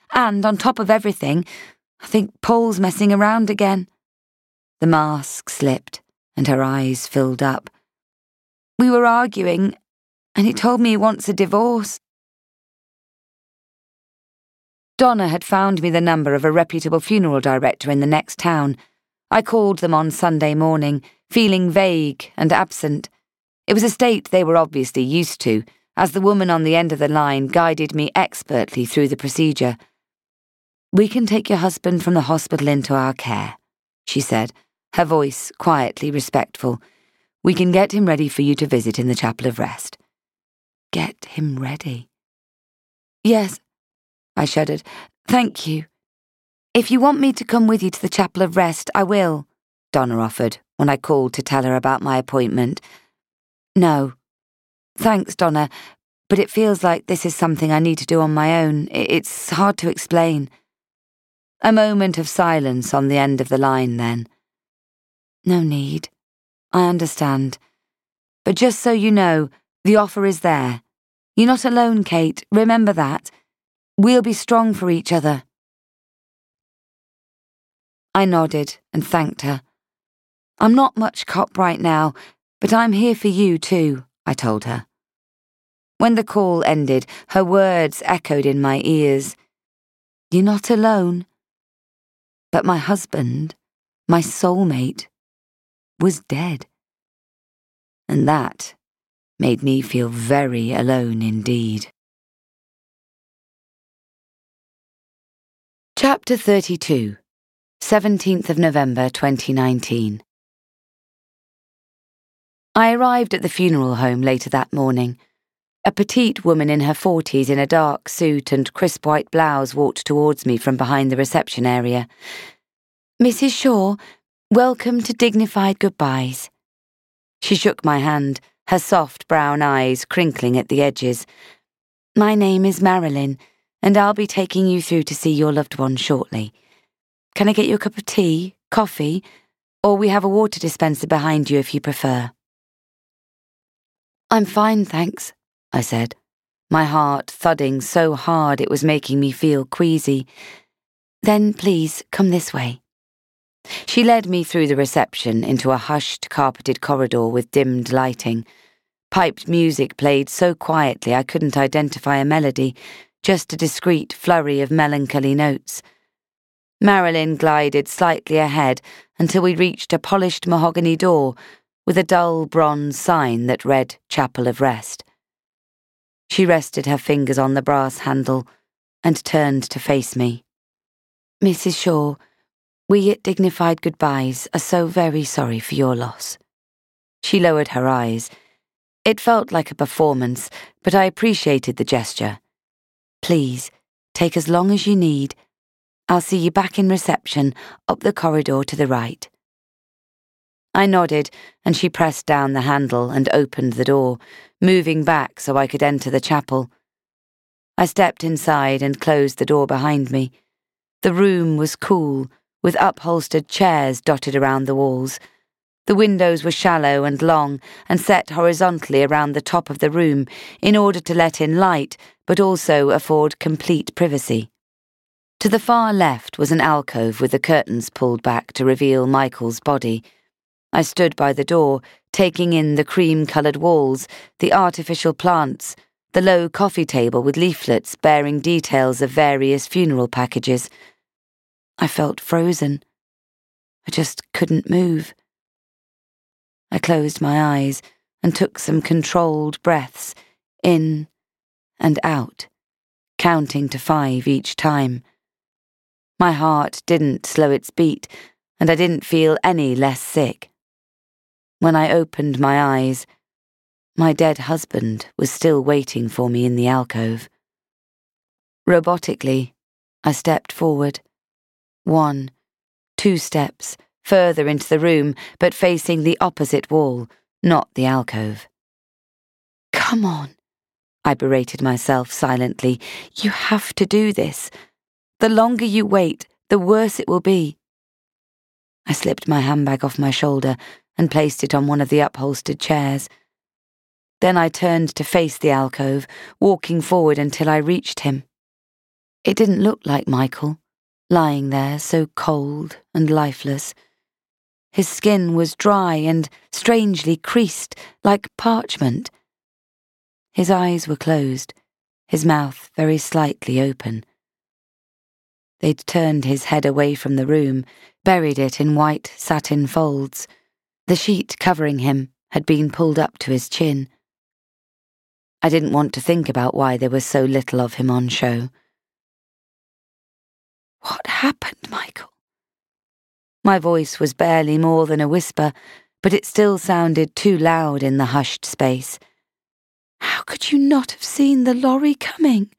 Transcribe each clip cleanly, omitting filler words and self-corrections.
And on top of everything, I think Paul's messing around again." The mask slipped and her eyes filled up. "We were arguing, and he told me he wants a divorce." Donna had found me the number of a reputable funeral director in the next town. I called them on Sunday morning, feeling vague and absent. It was a state they were obviously used to, as the woman on the end of the line guided me expertly through the procedure. "We can take your husband from the hospital into our care," she said, her voice quietly respectful. "We can get him ready for you to visit in the Chapel of Rest." Get him ready? "Yes," I shuddered. "Thank you." "If you want me to come with you to the Chapel of Rest, I will," Donna offered when I called to tell her about my appointment. "No. Thanks, Donna, but it feels like this is something I need to do on my own. It's hard to explain." A moment of silence on the end of the line then. "No need. I understand. But just so you know, the offer is there. You're not alone, Kate. Remember that. We'll be strong for each other." I nodded and thanked her. "I'm not much cop right now, but I'm here for you too," I told her. When the call ended, her words echoed in my ears. "You're not alone." But my husband, my soulmate, was dead. And that made me feel very alone indeed. Chapter 32, 17th of November 2019. I arrived at the funeral home later that morning. A petite woman in her 40s in a dark suit and crisp white blouse walked towards me from behind the reception area. "Mrs. Shaw, welcome to Dignified Goodbyes." She shook my hand, her soft brown eyes crinkling at the edges. "My name is Marilyn, and I'll be taking you through to see your loved one shortly. Can I get you a cup of tea, coffee, or we have a water dispenser behind you if you prefer?" "I'm fine, thanks," I said, my heart thudding so hard it was making me feel queasy. "Then please come this way." She led me through the reception into a hushed, carpeted corridor with dimmed lighting. Piped music played so quietly I couldn't identify a melody, just a discreet flurry of melancholy notes. Marilyn glided slightly ahead until we reached a polished mahogany door with a dull bronze sign that read Chapel of Rest. She rested her fingers on the brass handle and turned to face me. "Mrs. Shaw, we at Dignified Goodbyes are so very sorry for your loss." She lowered her eyes. It felt like a performance, but I appreciated the gesture. "Please, take as long as you need. I'll see you back in reception, up the corridor to the right." I nodded, and she pressed down the handle and opened the door, moving back so I could enter the chapel. I stepped inside and closed the door behind me. The room was cool, with upholstered chairs dotted around the walls. The windows were shallow and long and set horizontally around the top of the room in order to let in light, but also afford complete privacy. To the far left was an alcove with the curtains pulled back to reveal Michael's body. I stood by the door, taking in the cream-coloured walls, the artificial plants, the low coffee table with leaflets bearing details of various funeral packages. I felt frozen. I just couldn't move. I closed my eyes and took some controlled breaths, in and out, counting to 5 each time. My heart didn't slow its beat, and I didn't feel any less sick. When I opened my eyes, my dead husband was still waiting for me in the alcove. Robotically, I stepped forward. 1, 2 steps, further into the room, but facing the opposite wall, not the alcove. "Come on," I berated myself silently. "You have to do this. The longer you wait, the worse it will be." I slipped my handbag off my shoulder and placed it on one of the upholstered chairs. Then I turned to face the alcove, walking forward until I reached him. It didn't look like Michael, lying there so cold and lifeless. His skin was dry and strangely creased, like parchment. His eyes were closed, his mouth very slightly open. They'd turned his head away from the room, buried it in white satin folds. The sheet covering him had been pulled up to his chin. I didn't want to think about why there was so little of him on show. What happened, Michael? My voice was barely more than a whisper, but it still sounded too loud in the hushed space. How could you not have seen the lorry coming?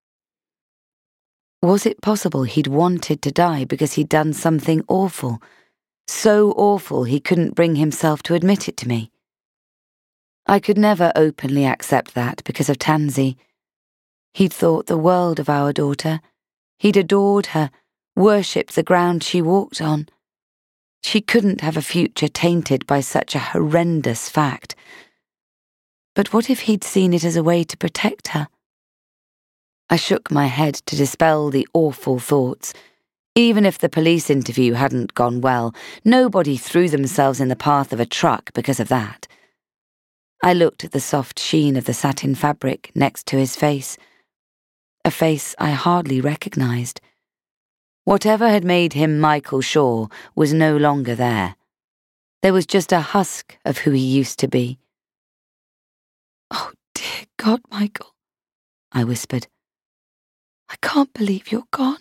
Was it possible he'd wanted to die because he'd done something awful, so awful he couldn't bring himself to admit it to me? I could never openly accept that because of Tansy. He'd thought the world of our daughter. He'd adored her, worshipped the ground she walked on. She couldn't have a future tainted by such a horrendous fact. But what if he'd seen it as a way to protect her? I shook my head to dispel the awful thoughts. Even if the police interview hadn't gone well, nobody threw themselves in the path of a truck because of that. I looked at the soft sheen of the satin fabric next to his face, a face I hardly recognized. Whatever had made him Michael Shaw was no longer there. There was just a husk of who he used to be. Oh, dear God, Michael, I whispered. I can't believe you're gone.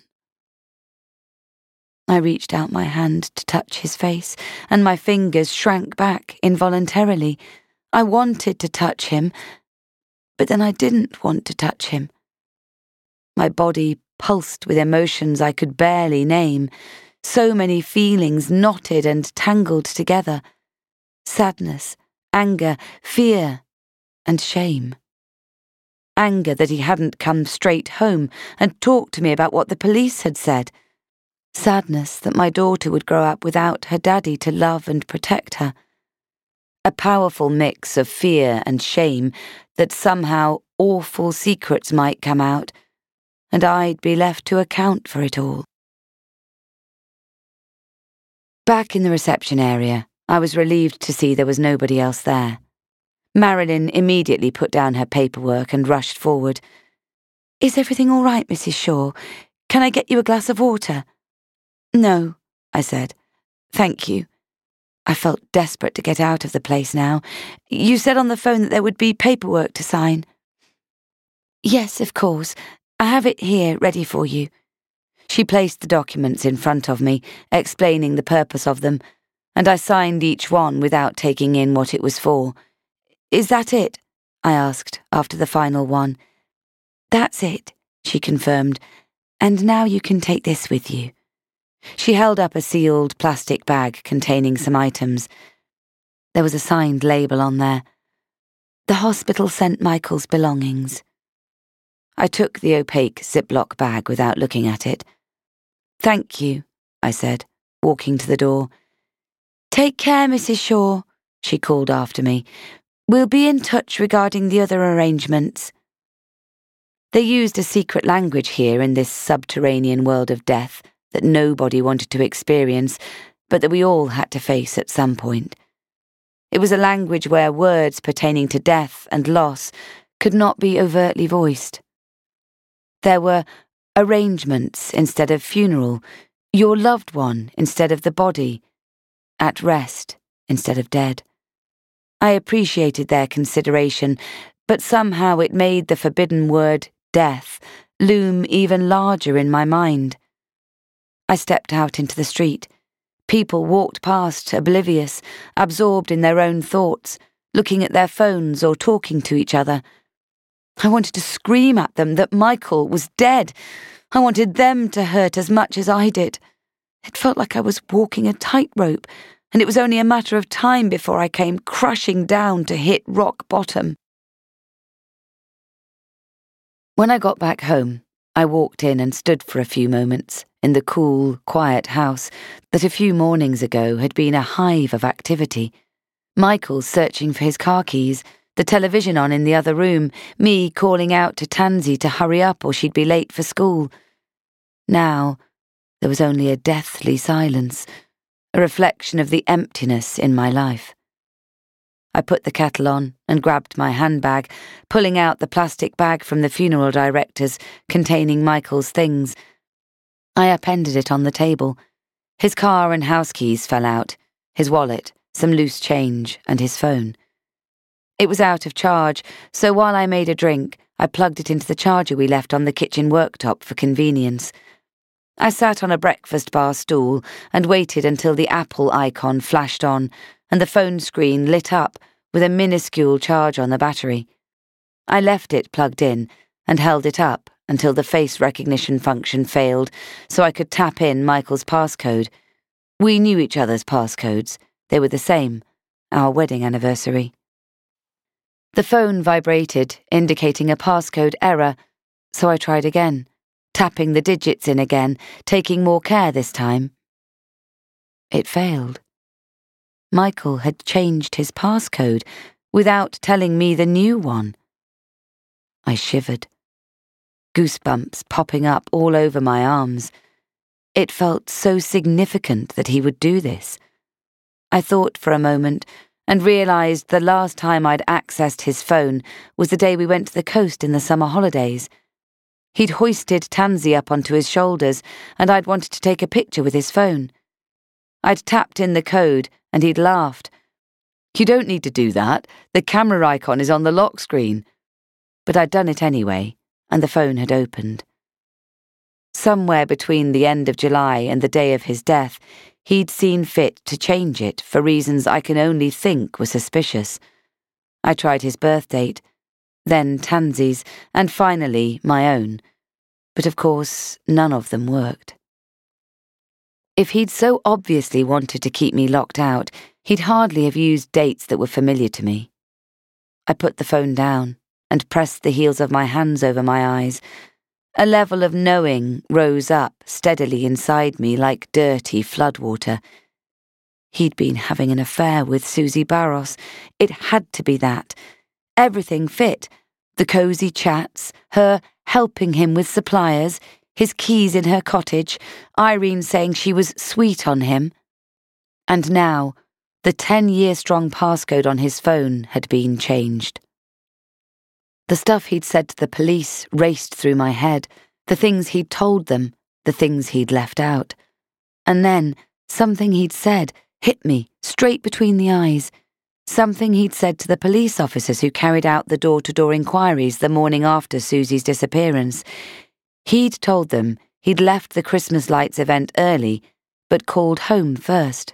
I reached out my hand to touch his face, and my fingers shrank back involuntarily. I wanted to touch him, but then I didn't want to touch him. My body pulsed with emotions I could barely name, so many feelings knotted and tangled together. Sadness, anger, fear, and shame. Anger that he hadn't come straight home and talked to me about what the police had said. Sadness that my daughter would grow up without her daddy to love and protect her. A powerful mix of fear and shame that somehow awful secrets might come out, and I'd be left to account for it all. Back in the reception area, I was relieved to see there was nobody else there. Marilyn immediately put down her paperwork and rushed forward. Is everything all right, Mrs. Shaw? Can I get you a glass of water? No, I said. Thank you. I felt desperate to get out of the place now. You said on the phone that there would be paperwork to sign. Yes, of course. I have it here, ready for you. She placed the documents in front of me, explaining the purpose of them, and I signed each one without taking in what it was for. Is that it? I asked after the final one. That's it, she confirmed, and now you can take this with you. She held up a sealed plastic bag containing some items. There was a signed label on there. The hospital sent Michael's belongings. I took the opaque Ziploc bag without looking at it. Thank you, I said, walking to the door. Take care, Mrs. Shaw, she called after me. We'll be in touch regarding the other arrangements. They used a secret language here in this subterranean world of death that nobody wanted to experience, but that we all had to face at some point. It was a language where words pertaining to death and loss could not be overtly voiced. There were arrangements instead of funeral, your loved one instead of the body, at rest instead of dead. I appreciated their consideration, but somehow it made the forbidden word death loom even larger in my mind. I stepped out into the street. People walked past, oblivious, absorbed in their own thoughts, looking at their phones or talking to each other. I wanted to scream at them that Michael was dead. I wanted them to hurt as much as I did. It felt like I was walking a tightrope, and it was only a matter of time before I came crashing down to hit rock bottom. When I got back home, I walked in and stood for a few moments in the cool, quiet house that a few mornings ago had been a hive of activity. Michael searching for his car keys, the television on in the other room, me calling out to Tansy to hurry up or she'd be late for school, Now, there was only a deathly silence, a reflection of the emptiness in my life. I put the kettle on and grabbed my handbag, pulling out the plastic bag from the funeral director's containing Michael's things. I appended it on the table. His car and house keys fell out, his wallet, some loose change, and his phone. It was out of charge, so while I made a drink, I plugged it into the charger we left on the kitchen worktop for convenience. I sat on a breakfast bar stool and waited until the Apple icon flashed on and the phone screen lit up with a minuscule charge on the battery. I left it plugged in and held it up until the face recognition function failed so I could tap in Michael's passcode. We knew each other's passcodes. They were the same, our wedding anniversary. The phone vibrated, indicating a passcode error, so I tried again, tapping the digits in again, taking more care this time. It failed. Michael had changed his passcode without telling me the new one. I shivered, goosebumps popping up all over my arms. It felt so significant that he would do this. I thought for a moment and realised the last time I'd accessed his phone was the day we went to the coast in the summer holidays. He'd hoisted Tansy up onto his shoulders and I'd wanted to take a picture with his phone. I'd tapped in the code and he'd laughed. "You don't need to do that. The camera icon is on the lock screen." But I'd done it anyway, and the phone had opened. Somewhere between the end of July and the day of his death, he'd seen fit to change it for reasons I can only think were suspicious. I tried his birth date, then Tansy's, and finally my own. But of course, none of them worked. If he'd so obviously wanted to keep me locked out, he'd hardly have used dates that were familiar to me. I put the phone down and pressed the heels of my hands over my eyes. A level of knowing rose up steadily inside me like dirty floodwater. He'd been having an affair with Susie Barros. It had to be that. Everything fit. The cosy chats, her helping him with suppliers, his keys in her cottage, Irene saying she was sweet on him. And now, the 10-year-strong passcode on his phone had been changed. The stuff he'd said to the police raced through my head, the things he'd told them, the things he'd left out. And then, something he'd said hit me straight between the eyes. Something he'd said to the police officers who carried out the door-to-door inquiries the morning after Susie's disappearance. He'd told them he'd left the Christmas lights event early, but called home first.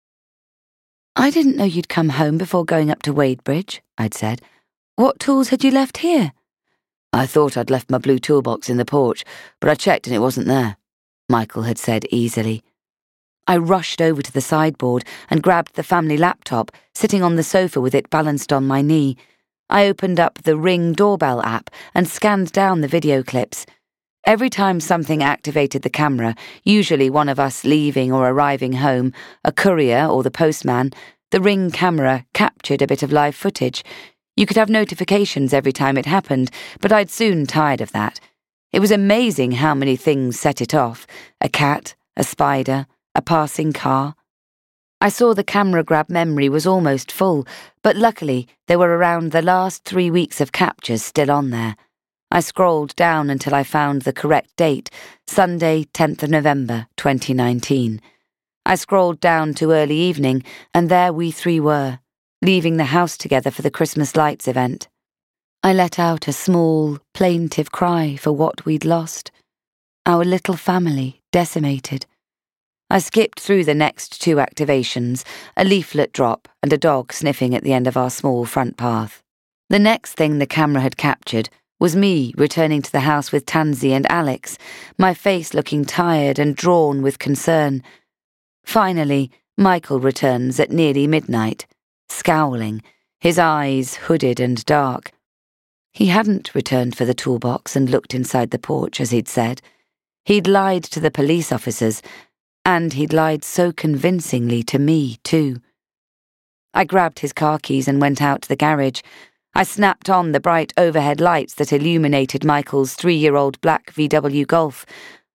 "I didn't know you'd come home before going up to Wadebridge," I'd said. "What tools had you left here?" "I thought I'd left my blue toolbox in the porch, but I checked and it wasn't there," Michael had said easily. I rushed over to the sideboard and grabbed the family laptop, sitting on the sofa with it balanced on my knee. I opened up the Ring doorbell app and scanned down the video clips. Every time something activated the camera, usually one of us leaving or arriving home, a courier or the postman, the Ring camera captured a bit of live footage. You could have notifications every time it happened, but I'd soon tired of that. It was amazing how many things set it off: a cat, a spider, a passing car. I saw the camera grab memory was almost full, but luckily there were around the last 3 weeks of captures still on there. I scrolled down until I found the correct date, Sunday, 10th of November, 2019. I scrolled down to early evening, and there we three were, leaving the house together for the Christmas lights event. I let out a small, plaintive cry for what we'd lost. Our little family decimated. I skipped through the next 2 activations, a leaflet drop and a dog sniffing at the end of our small front path. The next thing the camera had captured was me returning to the house with Tansy and Alex, my face looking tired and drawn with concern. Finally, Michael returns at nearly midnight, scowling, his eyes hooded and dark. He hadn't returned for the toolbox and looked inside the porch, as he'd said. He'd lied to the police officers, and he'd lied so convincingly to me, too. I grabbed his car keys and went out to the garage. I snapped on the bright overhead lights that illuminated Michael's 3-year-old black VW Golf.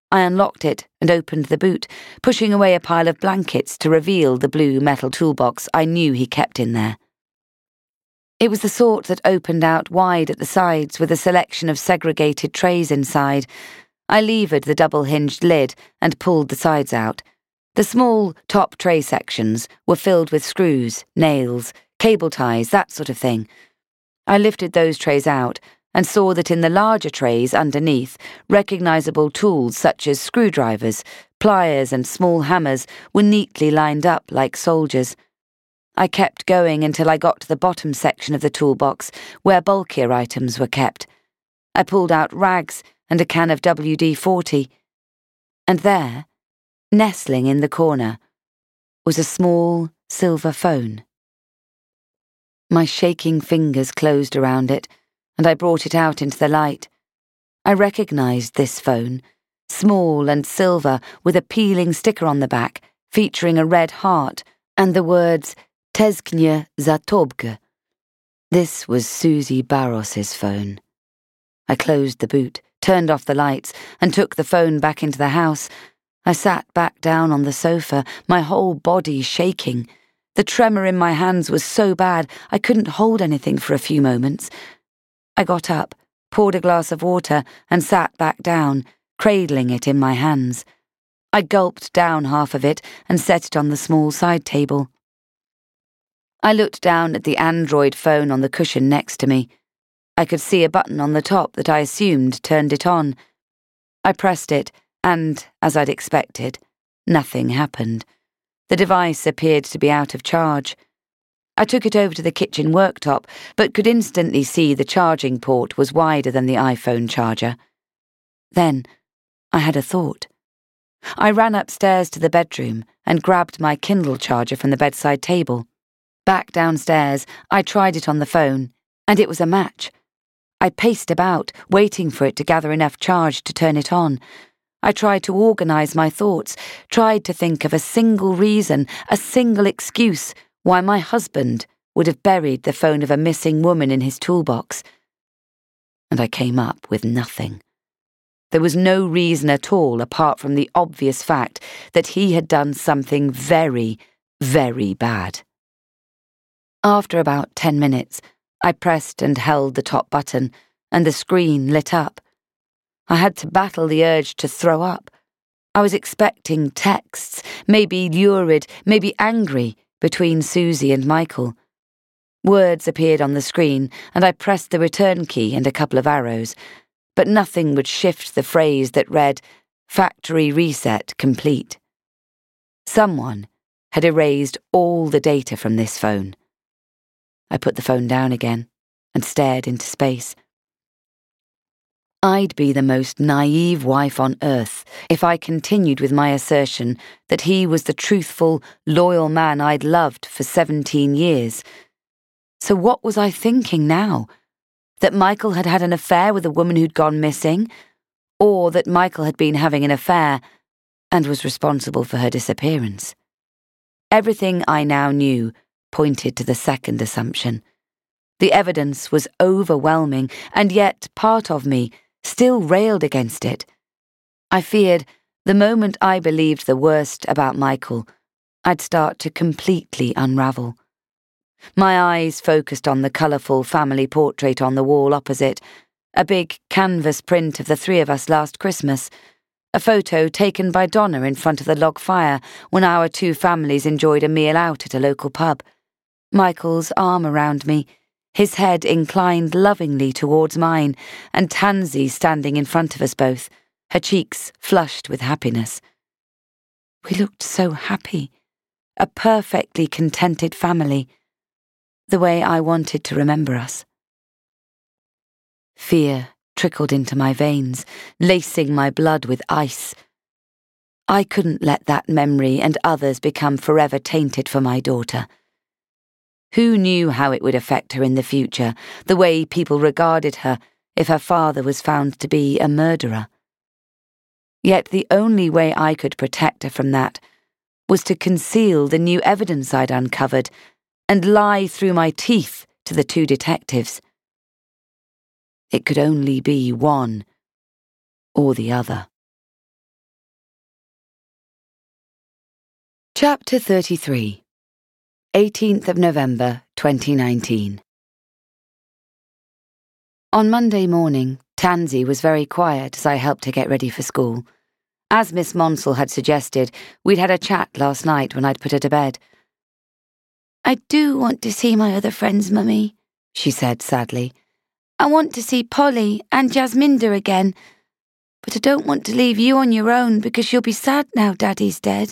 I unlocked it and opened the boot, pushing away a pile of blankets to reveal the blue metal toolbox I knew he kept in there. It was the sort that opened out wide at the sides with a selection of segregated trays inside. I levered the double-hinged lid and pulled the sides out. The small top tray sections were filled with screws, nails, cable ties, that sort of thing. I lifted those trays out and saw that in the larger trays underneath, recognizable tools such as screwdrivers, pliers and small hammers were neatly lined up like soldiers. I kept going until I got to the bottom section of the toolbox where bulkier items were kept. I pulled out rags and a can of WD-40. And there, nestling in the corner, was a small silver phone. My shaking fingers closed around it, and I brought it out into the light. I recognized this phone, small and silver with a peeling sticker on the back featuring a red heart and the words Tezknie za Tobke. This was Susie Barros's phone. I closed the boot, turned off the lights, and took the phone back into the house. I sat back down on the sofa, my whole body shaking. The tremor in my hands was so bad I couldn't hold anything for a few moments. I got up, poured a glass of water, and sat back down, cradling it in my hands. I gulped down half of it and set it on the small side table. I looked down at the Android phone on the cushion next to me. I could see a button on the top that I assumed turned it on. I pressed it, and, as I'd expected, nothing happened. The device appeared to be out of charge. I took it over to the kitchen worktop, but could instantly see the charging port was wider than the iPhone charger. Then, I had a thought. I ran upstairs to the bedroom and grabbed my Kindle charger from the bedside table. Back downstairs, I tried it on the phone, and it was a match. I paced about, waiting for it to gather enough charge to turn it on. I tried to organize my thoughts, tried to think of a single reason, a single excuse why my husband would have buried the phone of a missing woman in his toolbox. And I came up with nothing. There was no reason at all apart from the obvious fact that he had done something very, very bad. After about 10 minutes, I pressed and held the top button, and the screen lit up. I had to battle the urge to throw up. I was expecting texts, maybe lurid, maybe angry, between Susie and Michael. Words appeared on the screen, and I pressed the return key and a couple of arrows, but nothing would shift the phrase that read, "Factory reset complete." Someone had erased all the data from this phone. I put the phone down again and stared into space. I'd be the most naive wife on earth if I continued with my assertion that he was the truthful, loyal man I'd loved for 17 years. So what was I thinking now? That Michael had had an affair with a woman who'd gone missing? Or that Michael had been having an affair and was responsible for her disappearance? Everything I now knew pointed to the second assumption. The evidence was overwhelming, and yet part of me still railed against it. I feared the moment I believed the worst about Michael, I'd start to completely unravel. My eyes focused on the colourful family portrait on the wall opposite, a big canvas print of the three of us last Christmas, a photo taken by Donna in front of the log fire when our two families enjoyed a meal out at a local pub. Michael's arm around me, his head inclined lovingly towards mine, and Tansy standing in front of us both, her cheeks flushed with happiness. We looked so happy, a perfectly contented family, the way I wanted to remember us. Fear trickled into my veins, lacing my blood with ice. I couldn't let that memory and others become forever tainted for my daughter. Who knew how it would affect her in the future, the way people regarded her if her father was found to be a murderer? Yet the only way I could protect her from that was to conceal the new evidence I'd uncovered and lie through my teeth to the two detectives. It could only be one or the other. Chapter 33, 18th of November 2019. On Monday morning, Tansy was very quiet as I helped her get ready for school. As Miss Monsell had suggested, we'd had a chat last night when I'd put her to bed. "I do want to see my other friends, Mummy," she said sadly. "I want to see Polly and Jasminda again, but I don't want to leave you on your own because you'll be sad now Daddy's dead."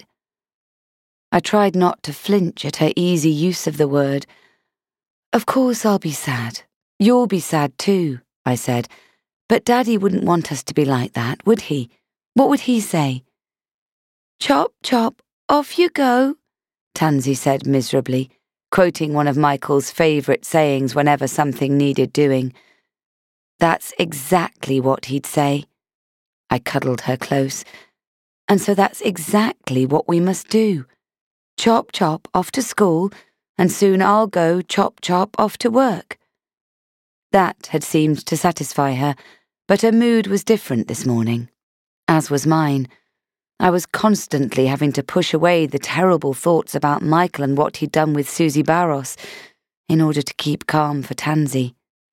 I tried not to flinch at her easy use of the word. "Of course I'll be sad. You'll be sad too," I said. "But Daddy wouldn't want us to be like that, would he? What would he say?" "Chop, chop, off you go," Tansy said miserably, quoting one of Michael's favourite sayings whenever something needed doing. That's exactly what he'd say. I cuddled her close. And so that's exactly what we must do. Chop, chop, off to school, and soon I'll go chop, chop, off to work. That had seemed to satisfy her, but her mood was different this morning, as was mine. I was constantly having to push away the terrible thoughts about Michael and what he'd done with Susie Barros in order to keep calm for Tansy.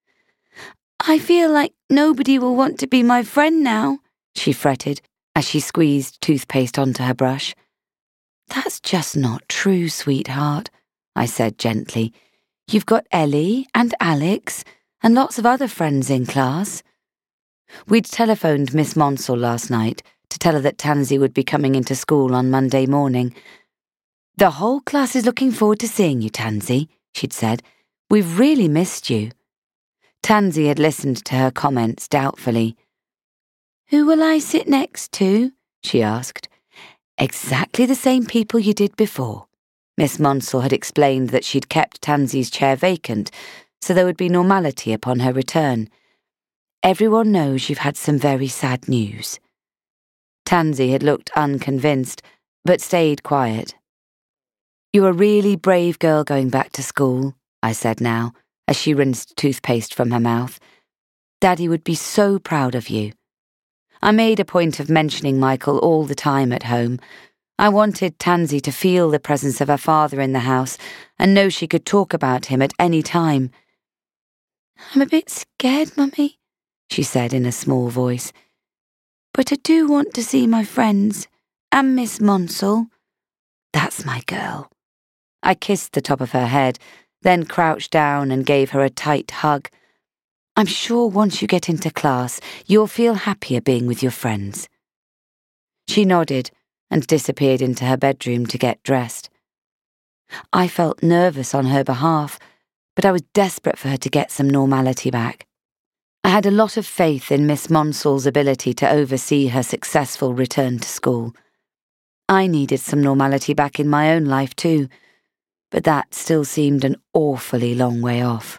"I feel like nobody will want to be my friend now," she fretted as she squeezed toothpaste onto her brush. "That's just not true, sweetheart," I said gently. "You've got Ellie and Alex and lots of other friends in class." We'd telephoned Miss Monsell last night to tell her that Tansy would be coming into school on Monday morning. "The whole class is looking forward to seeing you, Tansy," she'd said. "We've really missed you." Tansy had listened to her comments doubtfully. "Who will I sit next to?" she asked. "Exactly the same people you did before." Miss Monsell had explained that she'd kept Tansy's chair vacant, so there would be normality upon her return. "Everyone knows you've had some very sad news." Tansy had looked unconvinced, but stayed quiet. "You're a really brave girl going back to school," I said now, as she rinsed toothpaste from her mouth. "Daddy would be so proud of you." I made a point of mentioning Michael all the time at home. I wanted Tansy to feel the presence of her father in the house and know she could talk about him at any time. "I'm a bit scared, Mummy," she said in a small voice. "But I do want to see my friends and Miss Monsell." "That's my girl." I kissed the top of her head, then crouched down and gave her a tight hug. "I'm sure once you get into class, you'll feel happier being with your friends." She nodded and disappeared into her bedroom to get dressed. I felt nervous on her behalf, but I was desperate for her to get some normality back. I had a lot of faith in Miss Monsell's ability to oversee her successful return to school. I needed some normality back in my own life too, but that still seemed an awfully long way off.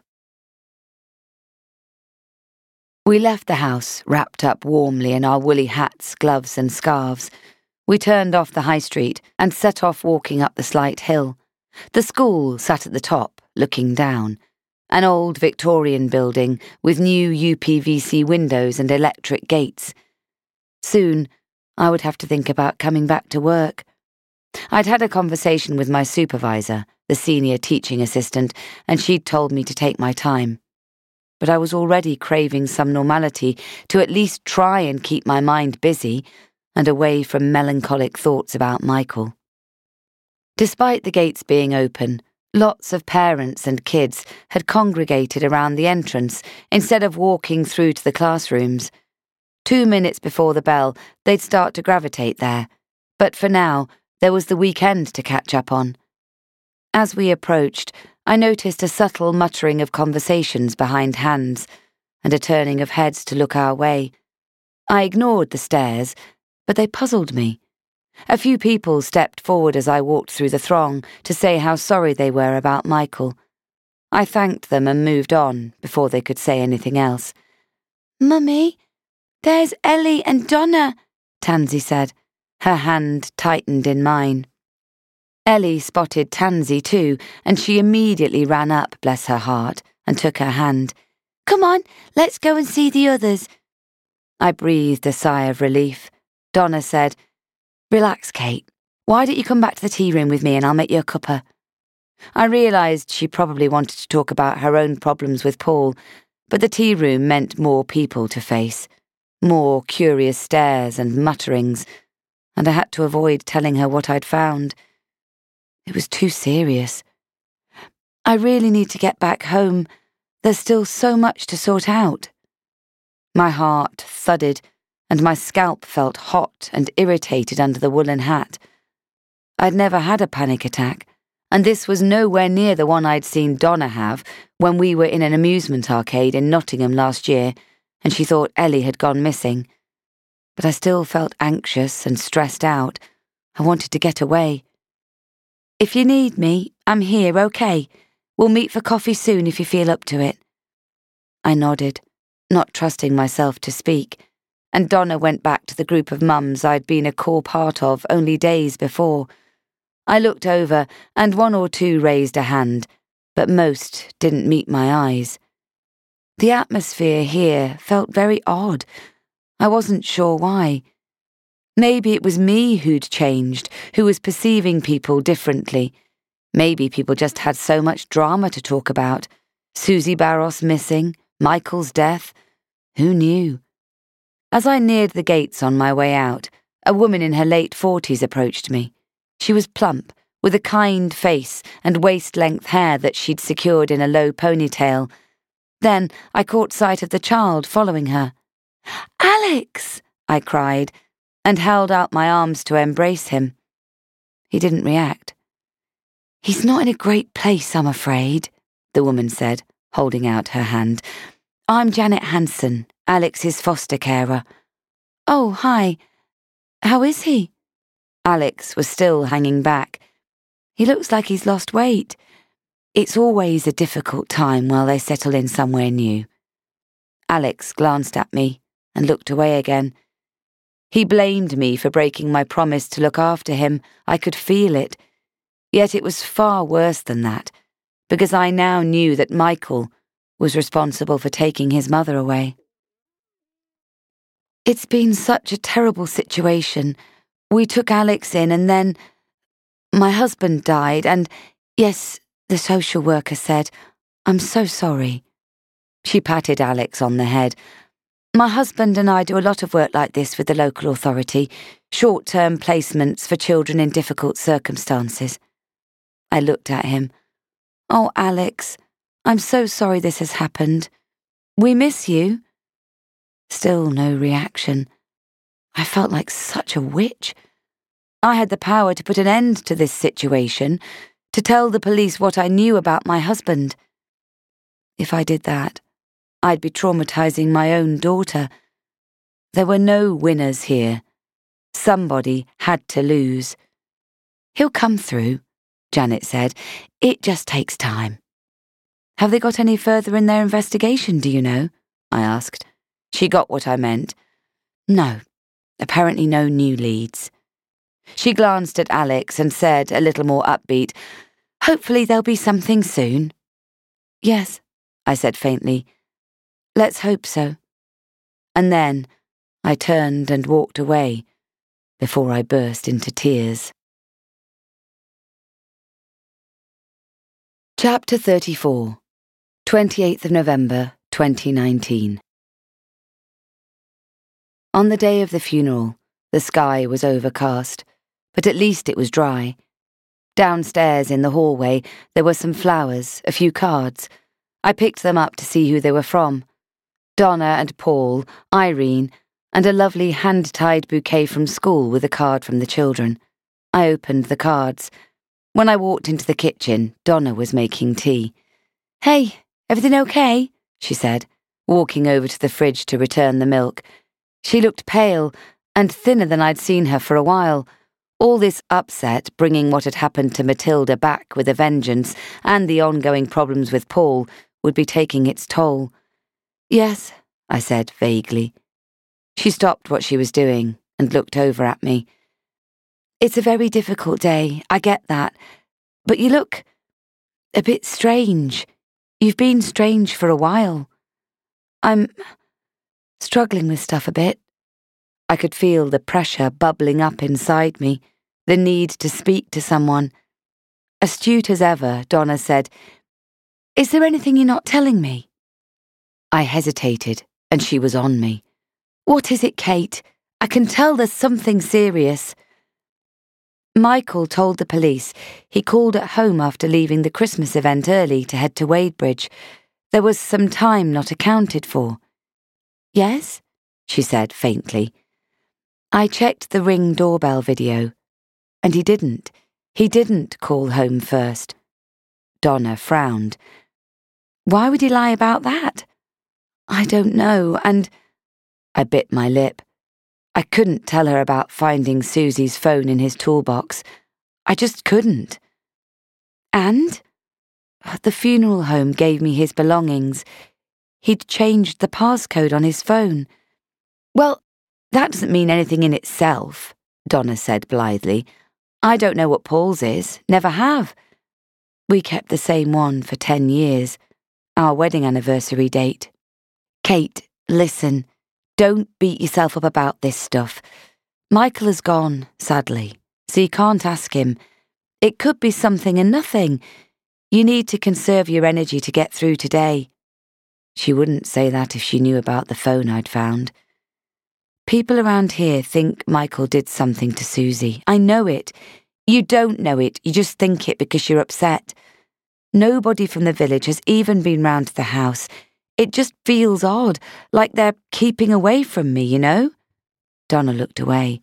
We left the house, wrapped up warmly in our woolly hats, gloves and scarves. We turned off the high street and set off walking up the slight hill. The school sat at the top, looking down. An old Victorian building with new UPVC windows and electric gates. Soon, I would have to think about coming back to work. I'd had a conversation with my supervisor, the senior teaching assistant, and she'd told me to take my time. But I was already craving some normality to at least try and keep my mind busy and away from melancholic thoughts about Michael. Despite the gates being open, lots of parents and kids had congregated around the entrance instead of walking through to the classrooms. 2 minutes before the bell, they'd start to gravitate there, but for now, there was the weekend to catch up on. As we approached, I noticed a subtle muttering of conversations behind hands and a turning of heads to look our way. I ignored the stares, but they puzzled me. A few people stepped forward as I walked through the throng to say how sorry they were about Michael. I thanked them and moved on before they could say anything else. "Mummy, there's Ellie and Donna," Tansy said. Her hand tightened in mine. Ellie spotted Tansy too, and she immediately ran up, bless her heart, and took her hand. "Come on, let's go and see the others." I breathed a sigh of relief. Donna said, "Relax, Kate. Why don't you come back to the tea room with me and I'll make you a cuppa? I realised she probably wanted to talk about her own problems with Paul, but the tea room meant more people to face, more curious stares and mutterings, and I had to avoid telling her what I'd found. It was too serious. I really need to get back home. There's still so much to sort out. My heart thudded, and my scalp felt hot and irritated under the woolen hat. I'd never had a panic attack, and this was nowhere near the one I'd seen Donna have when we were in an amusement arcade in Nottingham last year, and she thought Ellie had gone missing. But I still felt anxious and stressed out. I wanted to get away. If you need me, I'm here, okay? We'll meet for coffee soon if you feel up to it. I nodded, not trusting myself to speak, and Donna went back to the group of mums I'd been a core part of only days before. I looked over, and one or two raised a hand, but most didn't meet my eyes. The atmosphere here felt very odd. I wasn't sure why. Maybe it was me who'd changed, who was perceiving people differently. Maybe people just had so much drama to talk about. Susie Barros missing, Michael's death. Who knew? As I neared the gates on my way out, a woman in her late 40s approached me. She was plump, with a kind face and waist-length hair that she'd secured in a low ponytail. Then I caught sight of the child following her. "Alex!" I cried, and held out my arms to embrace him. He didn't react. "He's not in a great place, I'm afraid," the woman said, holding out her hand. "I'm Janet Hanson, Alex's foster carer." "Oh, hi. How is he?" Alex was still hanging back. "He looks like he's lost weight. It's always a difficult time while they settle in somewhere new." Alex glanced at me and looked away again. He blamed me for breaking my promise to look after him. I could feel it. Yet it was far worse than that, because I now knew that Michael was responsible for taking his mother away. "It's been such a terrible situation. We took Alex in and then my husband died and, yes, the social worker said, I'm so sorry." She patted Alex on the head. "My husband and I do a lot of work like this with the local authority, short-term placements for children in difficult circumstances." I looked at him. "Oh, Alex, I'm so sorry this has happened. We miss you." Still no reaction. I felt like such a witch. I had the power to put an end to this situation, to tell the police what I knew about my husband. If I did that, I'd be traumatizing my own daughter. There were no winners here. Somebody had to lose. "He'll come through," Janet said. "It just takes time." "Have they got any further in their investigation, do you know?" I asked. She got what I meant. "No, apparently no new leads." She glanced at Alex and said, a little more upbeat, "Hopefully there'll be something soon." "Yes," I said faintly. "Let's hope so." And then I turned and walked away before I burst into tears. Chapter 34, 28th of November, 2019. On the day of the funeral, the sky was overcast, but at least it was dry. Downstairs in the hallway, there were some flowers, a few cards. I picked them up to see who they were from. Donna and Paul, Irene, and a lovely hand-tied bouquet from school with a card from the children. I opened the cards. When I walked into the kitchen, Donna was making tea. "Hey, everything okay?" she said, walking over to the fridge to return the milk. She looked pale and thinner than I'd seen her for a while. All this upset, bringing what had happened to Matilda back with a vengeance, and the ongoing problems with Paul, would be taking its toll. "Yes," I said vaguely. She stopped what she was doing and looked over at me. "It's a very difficult day, I get that. But you look a bit strange. You've been strange for a while. I'm struggling with stuff a bit." I could feel the pressure bubbling up inside me, the need to speak to someone. Astute as ever, Donna said, "Is there anything you're not telling me?" I hesitated, and she was on me. "What is it, Kate? I can tell there's something serious." Michael told the police he called at home after leaving the Christmas event early to head to Wadebridge. There was some time not accounted for. "Yes?" she said faintly. I checked the Ring doorbell video, and he didn't. He didn't call home first. Donna frowned. "Why would he lie about that?" "I don't know, and—" I bit my lip. I couldn't tell her about finding Susie's phone in his toolbox. I just couldn't. "And?" "The funeral home gave me his belongings. He'd changed the passcode on his phone." "Well, that doesn't mean anything in itself," Donna said blithely. "I don't know what Paul's is, never have. We kept the same one for 10 years, our wedding anniversary date." "Kate, listen, don't beat yourself up about this stuff. Michael has gone, sadly, so you can't ask him. It could be something and nothing. You need to conserve your energy to get through today." She wouldn't say that if she knew about the phone I'd found. "People around here think Michael did something to Susie. I know it. You don't know it, you just think it because you're upset. Nobody from the village has even been round to the house. It just feels odd, like they're keeping away from me, you know?" Donna looked away.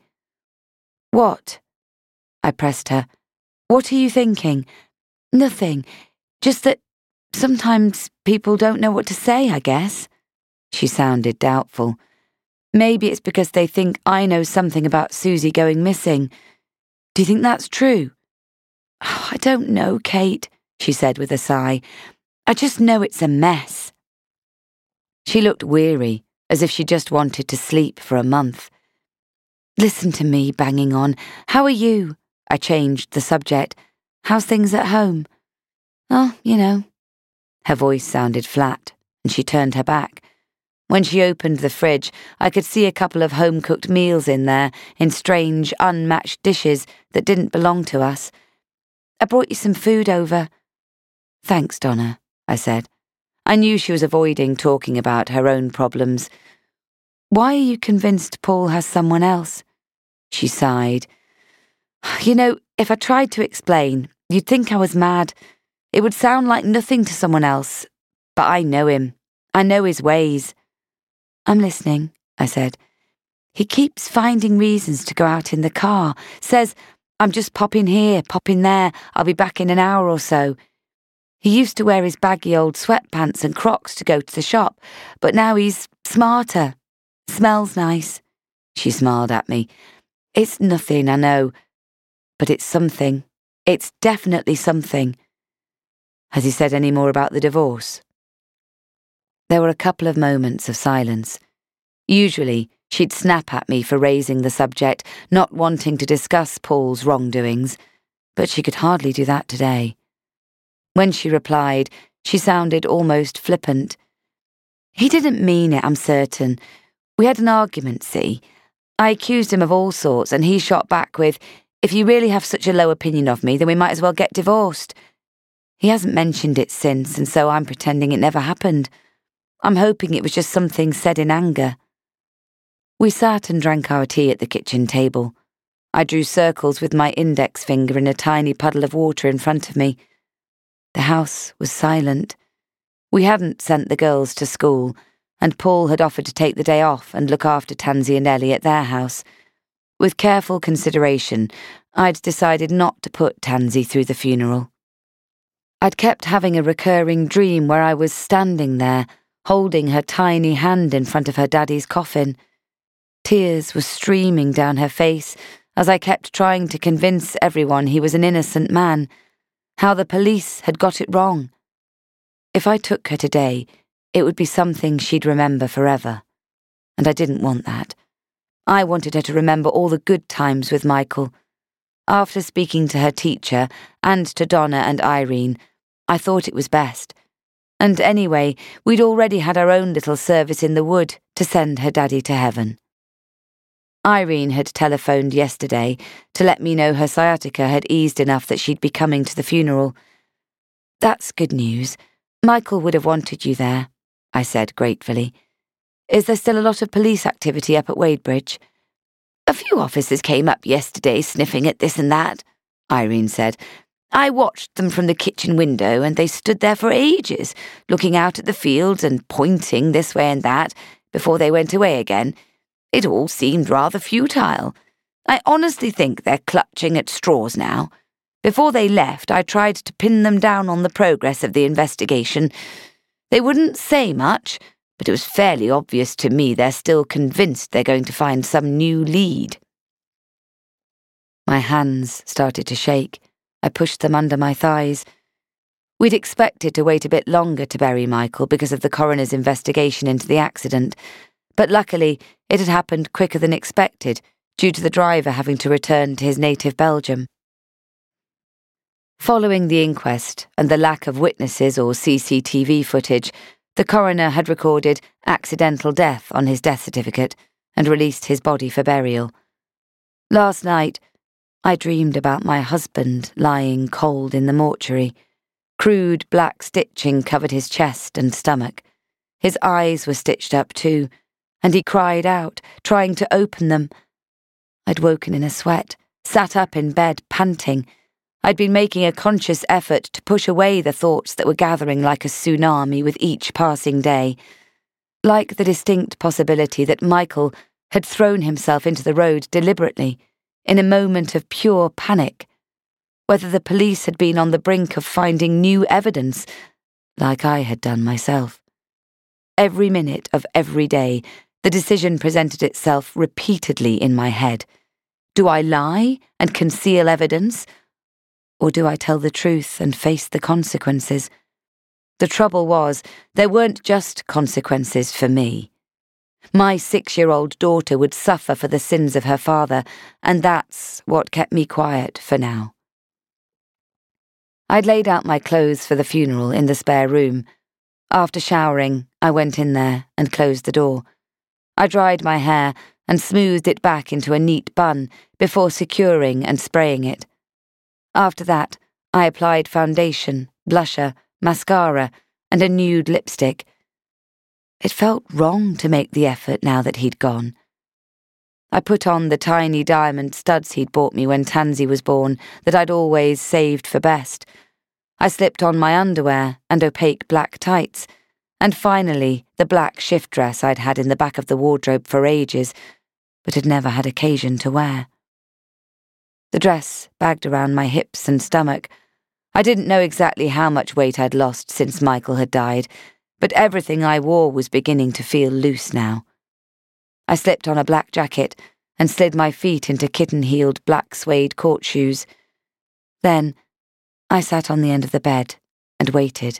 "What?" I pressed her. "What are you thinking?" "Nothing. Just that sometimes people don't know what to say, I guess." She sounded doubtful. "Maybe it's because they think I know something about Susie going missing. Do you think that's true?" "Oh, I don't know, Kate," she said with a sigh. "I just know it's a mess." She looked weary, as if she just wanted to sleep for a month. "Listen to me banging on. How are you?" I changed the subject. "How's things at home?" "Oh, you know." Her voice sounded flat, and she turned her back. When she opened the fridge, I could see a couple of home-cooked meals in there, in strange, unmatched dishes that didn't belong to us. "I brought you some food over." "Thanks, Donna," I said. I knew she was avoiding talking about her own problems. "Why are you convinced Paul has someone else?" She sighed. "You know, if I tried to explain, you'd think I was mad. It would sound like nothing to someone else. But I know him. I know his ways." "I'm listening," I said. "He keeps finding reasons to go out in the car. Says, 'I'm just popping here, popping there. I'll be back in an hour or so.' He used to wear his baggy old sweatpants and Crocs to go to the shop, but now he's smarter. Smells nice." She smiled at me. "It's nothing, I know, but it's something. It's definitely something." "Has he said any more about the divorce?" There were a couple of moments of silence. Usually, she'd snap at me for raising the subject, not wanting to discuss Paul's wrongdoings, but she could hardly do that today. When she replied, she sounded almost flippant. "He didn't mean it, I'm certain. We had an argument, see? I accused him of all sorts, and he shot back with, 'If you really have such a low opinion of me, then we might as well get divorced.' He hasn't mentioned it since, and so I'm pretending it never happened. I'm hoping it was just something said in anger." We sat and drank our tea at the kitchen table. I drew circles with my index finger in a tiny puddle of water in front of me. The house was silent. We hadn't sent the girls to school, and Paul had offered to take the day off and look after Tansy and Ellie at their house. With careful consideration, I'd decided not to put Tansy through the funeral. I'd kept having a recurring dream where I was standing there, holding her tiny hand in front of her daddy's coffin. Tears were streaming down her face as I kept trying to convince everyone he was an innocent man, how the police had got it wrong. If I took her today, it would be something she'd remember forever, and I didn't want that. I wanted her to remember all the good times with Michael. After speaking to her teacher and to Donna and Irene, I thought it was best. And anyway, we'd already had our own little service in the wood to send her daddy to heaven. Irene had telephoned yesterday to let me know her sciatica had eased enough that she'd be coming to the funeral. That's good news. Michael would have wanted you there, I said gratefully. Is there still a lot of police activity up at Wadebridge? A few officers came up yesterday sniffing at this and that, Irene said. I watched them from the kitchen window and they stood there for ages, looking out at the fields and pointing this way and that before they went away again. It all seemed rather futile. I honestly think they're clutching at straws now. Before they left, I tried to pin them down on the progress of the investigation. They wouldn't say much, but it was fairly obvious to me they're still convinced they're going to find some new lead. My hands started to shake. I pushed them under my thighs. We'd expected to wait a bit longer to bury Michael because of the coroner's investigation into the accident, but luckily it had happened quicker than expected due to the driver having to return to his native Belgium. Following the inquest and the lack of witnesses or CCTV footage, the coroner had recorded accidental death on his death certificate and released his body for burial. Last night, I dreamed about my husband lying cold in the mortuary. Crude black stitching covered his chest and stomach. His eyes were stitched up too, and he cried out, trying to open them. I'd woken in a sweat, sat up in bed, panting. I'd been making a conscious effort to push away the thoughts that were gathering like a tsunami with each passing day, like the distinct possibility that Michael had thrown himself into the road deliberately, in a moment of pure panic, whether the police had been on the brink of finding new evidence, like I had done myself. Every minute of every day, the decision presented itself repeatedly in my head. Do I lie and conceal evidence? Or do I tell the truth and face the consequences? The trouble was, there weren't just consequences for me. My 6-year-old daughter would suffer for the sins of her father, and that's what kept me quiet for now. I'd laid out my clothes for the funeral in the spare room. After showering, I went in there and closed the door. I dried my hair and smoothed it back into a neat bun before securing and spraying it. After that, I applied foundation, blusher, mascara, and a nude lipstick. It felt wrong to make the effort now that he'd gone. I put on the tiny diamond studs he'd bought me when Tansy was born that I'd always saved for best. I slipped on my underwear and opaque black tights, and finally the black shift dress I'd had in the back of the wardrobe for ages, but had never had occasion to wear. The dress bagged around my hips and stomach. I didn't know exactly how much weight I'd lost since Michael had died, but everything I wore was beginning to feel loose now. I slipped on a black jacket and slid my feet into kitten-heeled black suede court shoes. Then I sat on the end of the bed and waited.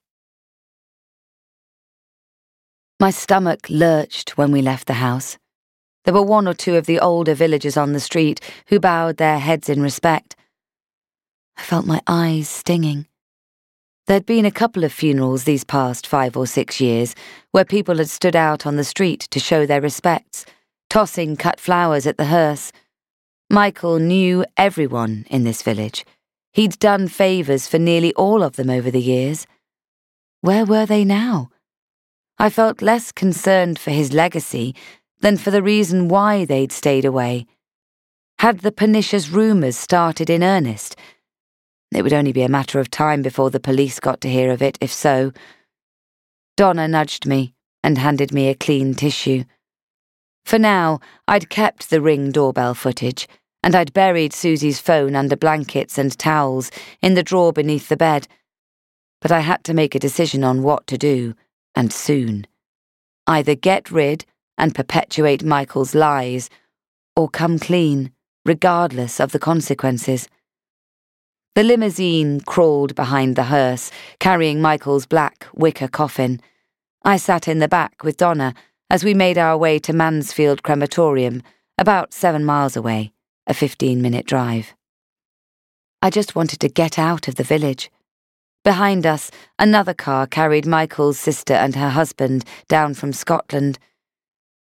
My stomach lurched when we left the house. There were 1 or 2 of the older villagers on the street who bowed their heads in respect. I felt my eyes stinging. There'd been a couple of funerals these past 5 or 6 years where people had stood out on the street to show their respects, tossing cut flowers at the hearse. Michael knew everyone in this village. He'd done favours for nearly all of them over the years. Where were they now? I felt less concerned for his legacy than for the reason why they'd stayed away. Had the pernicious rumours started in earnest? It would only be a matter of time before the police got to hear of it, if so. Donna nudged me and handed me a clean tissue. For now, I'd kept the Ring doorbell footage, and I'd buried Susie's phone under blankets and towels in the drawer beneath the bed. But I had to make a decision on what to do, and soon. Either get rid and perpetuate Michael's lies, or come clean, regardless of the consequences. The limousine crawled behind the hearse, carrying Michael's black wicker coffin. I sat in the back with Donna as we made our way to Mansfield Crematorium, about 7 miles away, a 15-minute drive. I just wanted to get out of the village. Behind us, another car carried Michael's sister and her husband down from Scotland.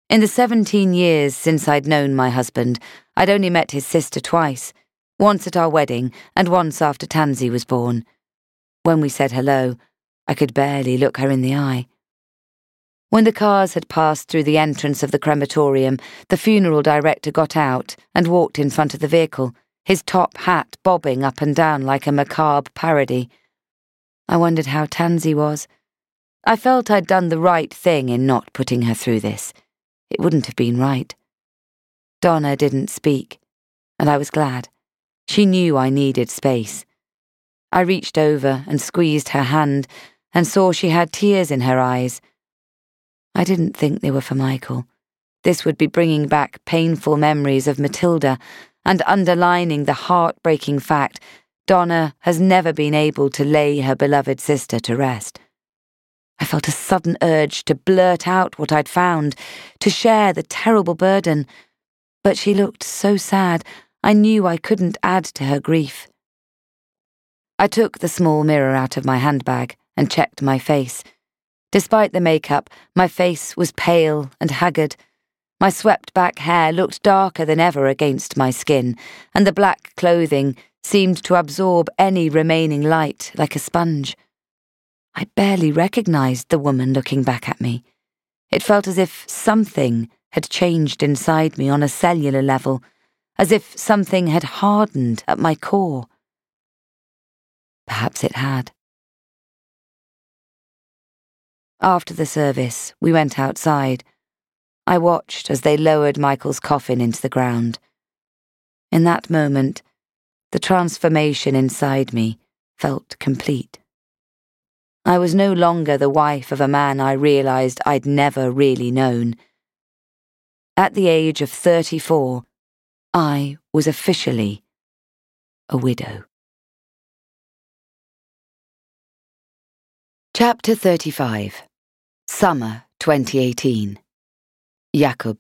In the 17 years since I'd known my husband, I'd only met his sister twice, once at our wedding and once after Tansy was born. When we said hello, I could barely look her in the eye. When the cars had passed through the entrance of the crematorium, the funeral director got out and walked in front of the vehicle, his top hat bobbing up and down like a macabre parody. I wondered how Tansy was. I felt I'd done the right thing in not putting her through this. It wouldn't have been right. Donna didn't speak, and I was glad. She knew I needed space. I reached over and squeezed her hand and saw she had tears in her eyes. I didn't think they were for Michael. This would be bringing back painful memories of Matilda and underlining the heartbreaking fact Donna has never been able to lay her beloved sister to rest. I felt a sudden urge to blurt out what I'd found, to share the terrible burden, but she looked so sad, I knew I couldn't add to her grief. I took the small mirror out of my handbag and checked my face. Despite the makeup, my face was pale and haggard. My swept-back hair looked darker than ever against my skin, and the black clothing seemed to absorb any remaining light like a sponge. I barely recognized the woman looking back at me. It felt as if something had changed inside me on a cellular level, as if something had hardened at my core. Perhaps it had. After the service, we went outside. I watched as they lowered Michael's coffin into the ground. In that moment, the transformation inside me felt complete. I was no longer the wife of a man I realized I'd never really known. At the age of 34, I was officially a widow. Chapter 35. Summer 2018. Jakob.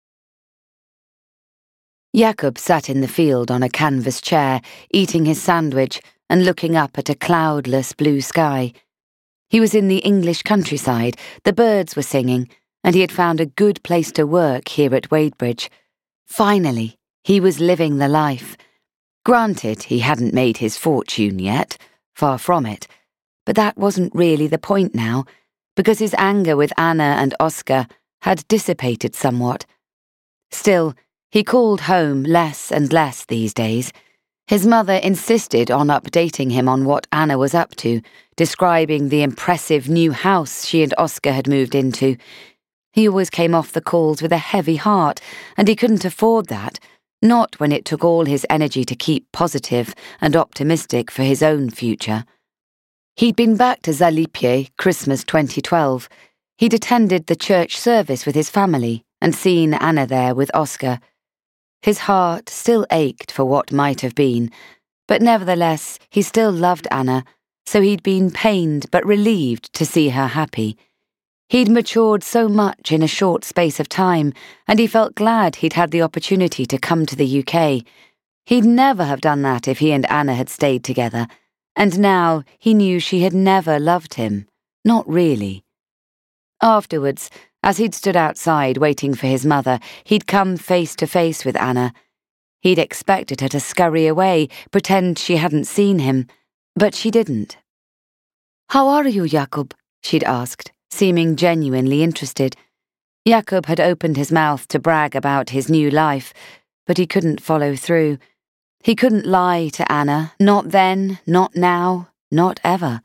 Jakob sat in the field on a canvas chair, eating his sandwich and looking up at a cloudless blue sky. He was in the English countryside, the birds were singing, and he had found a good place to work here at Wadebridge. Finally, he was living the life. Granted, he hadn't made his fortune yet, far from it, but that wasn't really the point now, because his anger with Anna and Oscar had dissipated somewhat. Still, he called home less and less these days. His mother insisted on updating him on what Anna was up to, describing the impressive new house she and Oscar had moved into. He always came off the calls with a heavy heart, and he couldn't afford that, not when it took all his energy to keep positive and optimistic for his own future. He'd been back to Zalipie Christmas 2012. He'd attended the church service with his family and seen Anna there with Oscar. His heart still ached for what might have been, but nevertheless he still loved Anna, so he'd been pained but relieved to see her happy. He'd matured so much in a short space of time, and he felt glad he'd had the opportunity to come to the UK. He'd never have done that if he and Anna had stayed together, and now he knew she had never loved him. Not really. Afterwards, as he'd stood outside waiting for his mother, he'd come face to face with Anna. He'd expected her to scurry away, pretend she hadn't seen him, but she didn't. "How are you, Jakob?" she'd asked, seeming genuinely interested. Jakob had opened his mouth to brag about his new life, but he couldn't follow through. He couldn't lie to Anna, not then, not now, not ever.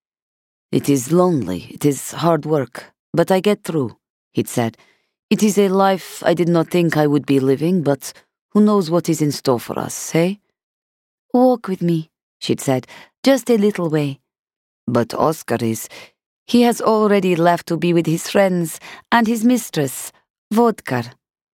"It is lonely, it is hard work, but I get through," he'd said. "It is a life I did not think I would be living, but who knows what is in store for us, eh?" "Walk with me," she'd said, "just a little way." "But Oscar he has already left to be with his friends and his mistress, Vodkar."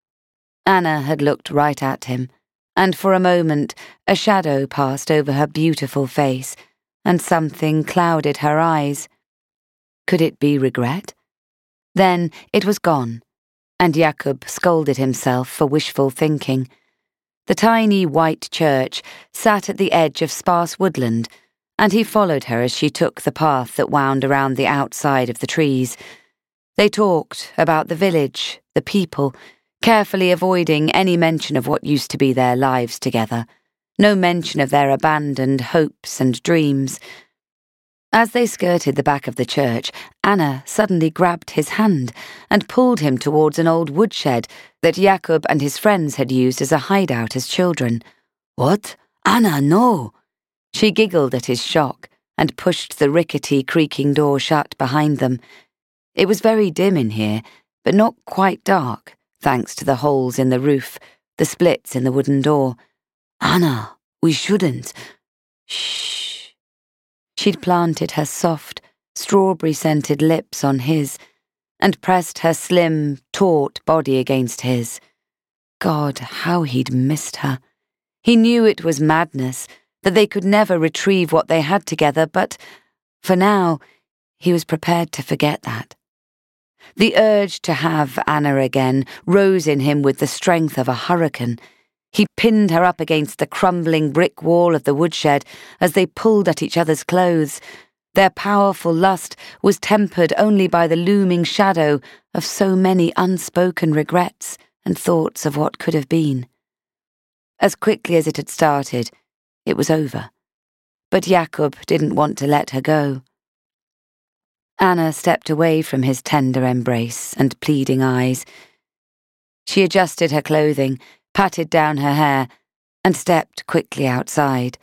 Anna had looked right at him, and for a moment a shadow passed over her beautiful face, and something clouded her eyes. Could it be regret? Then it was gone, and Jakob scolded himself for wishful thinking. The tiny white church sat at the edge of sparse woodland, and he followed her as she took the path that wound around the outside of the trees. They talked about the village, the people, carefully avoiding any mention of what used to be their lives together, no mention of their abandoned hopes and dreams. As they skirted the back of the church, Anna suddenly grabbed his hand and pulled him towards an old woodshed that Jakob and his friends had used as a hideout as children. "What? Anna, no!" She giggled at his shock and pushed the rickety, creaking door shut behind them. It was very dim in here, but not quite dark, thanks to the holes in the roof, the splits in the wooden door. "Anna, we shouldn't." "Shh." She'd planted her soft, strawberry-scented lips on his and pressed her slim, taut body against his. God, how he'd missed her. He knew it was madness, that they could never retrieve what they had together, but for now, he was prepared to forget that. The urge to have Anna again rose in him with the strength of a hurricane. He pinned her up against the crumbling brick wall of the woodshed as they pulled at each other's clothes. Their powerful lust was tempered only by the looming shadow of so many unspoken regrets and thoughts of what could have been. As quickly as it had started, it was over. But Jakob didn't want to let her go. Anna stepped away from his tender embrace and pleading eyes. She adjusted her clothing, patted down her hair, and stepped quickly outside.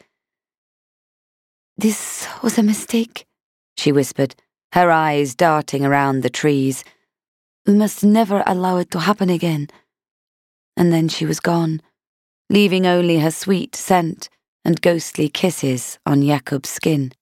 "This was a mistake," she whispered, her eyes darting around the trees. "We must never allow it to happen again." And then she was gone, leaving only her sweet scent and ghostly kisses on Jakob's skin.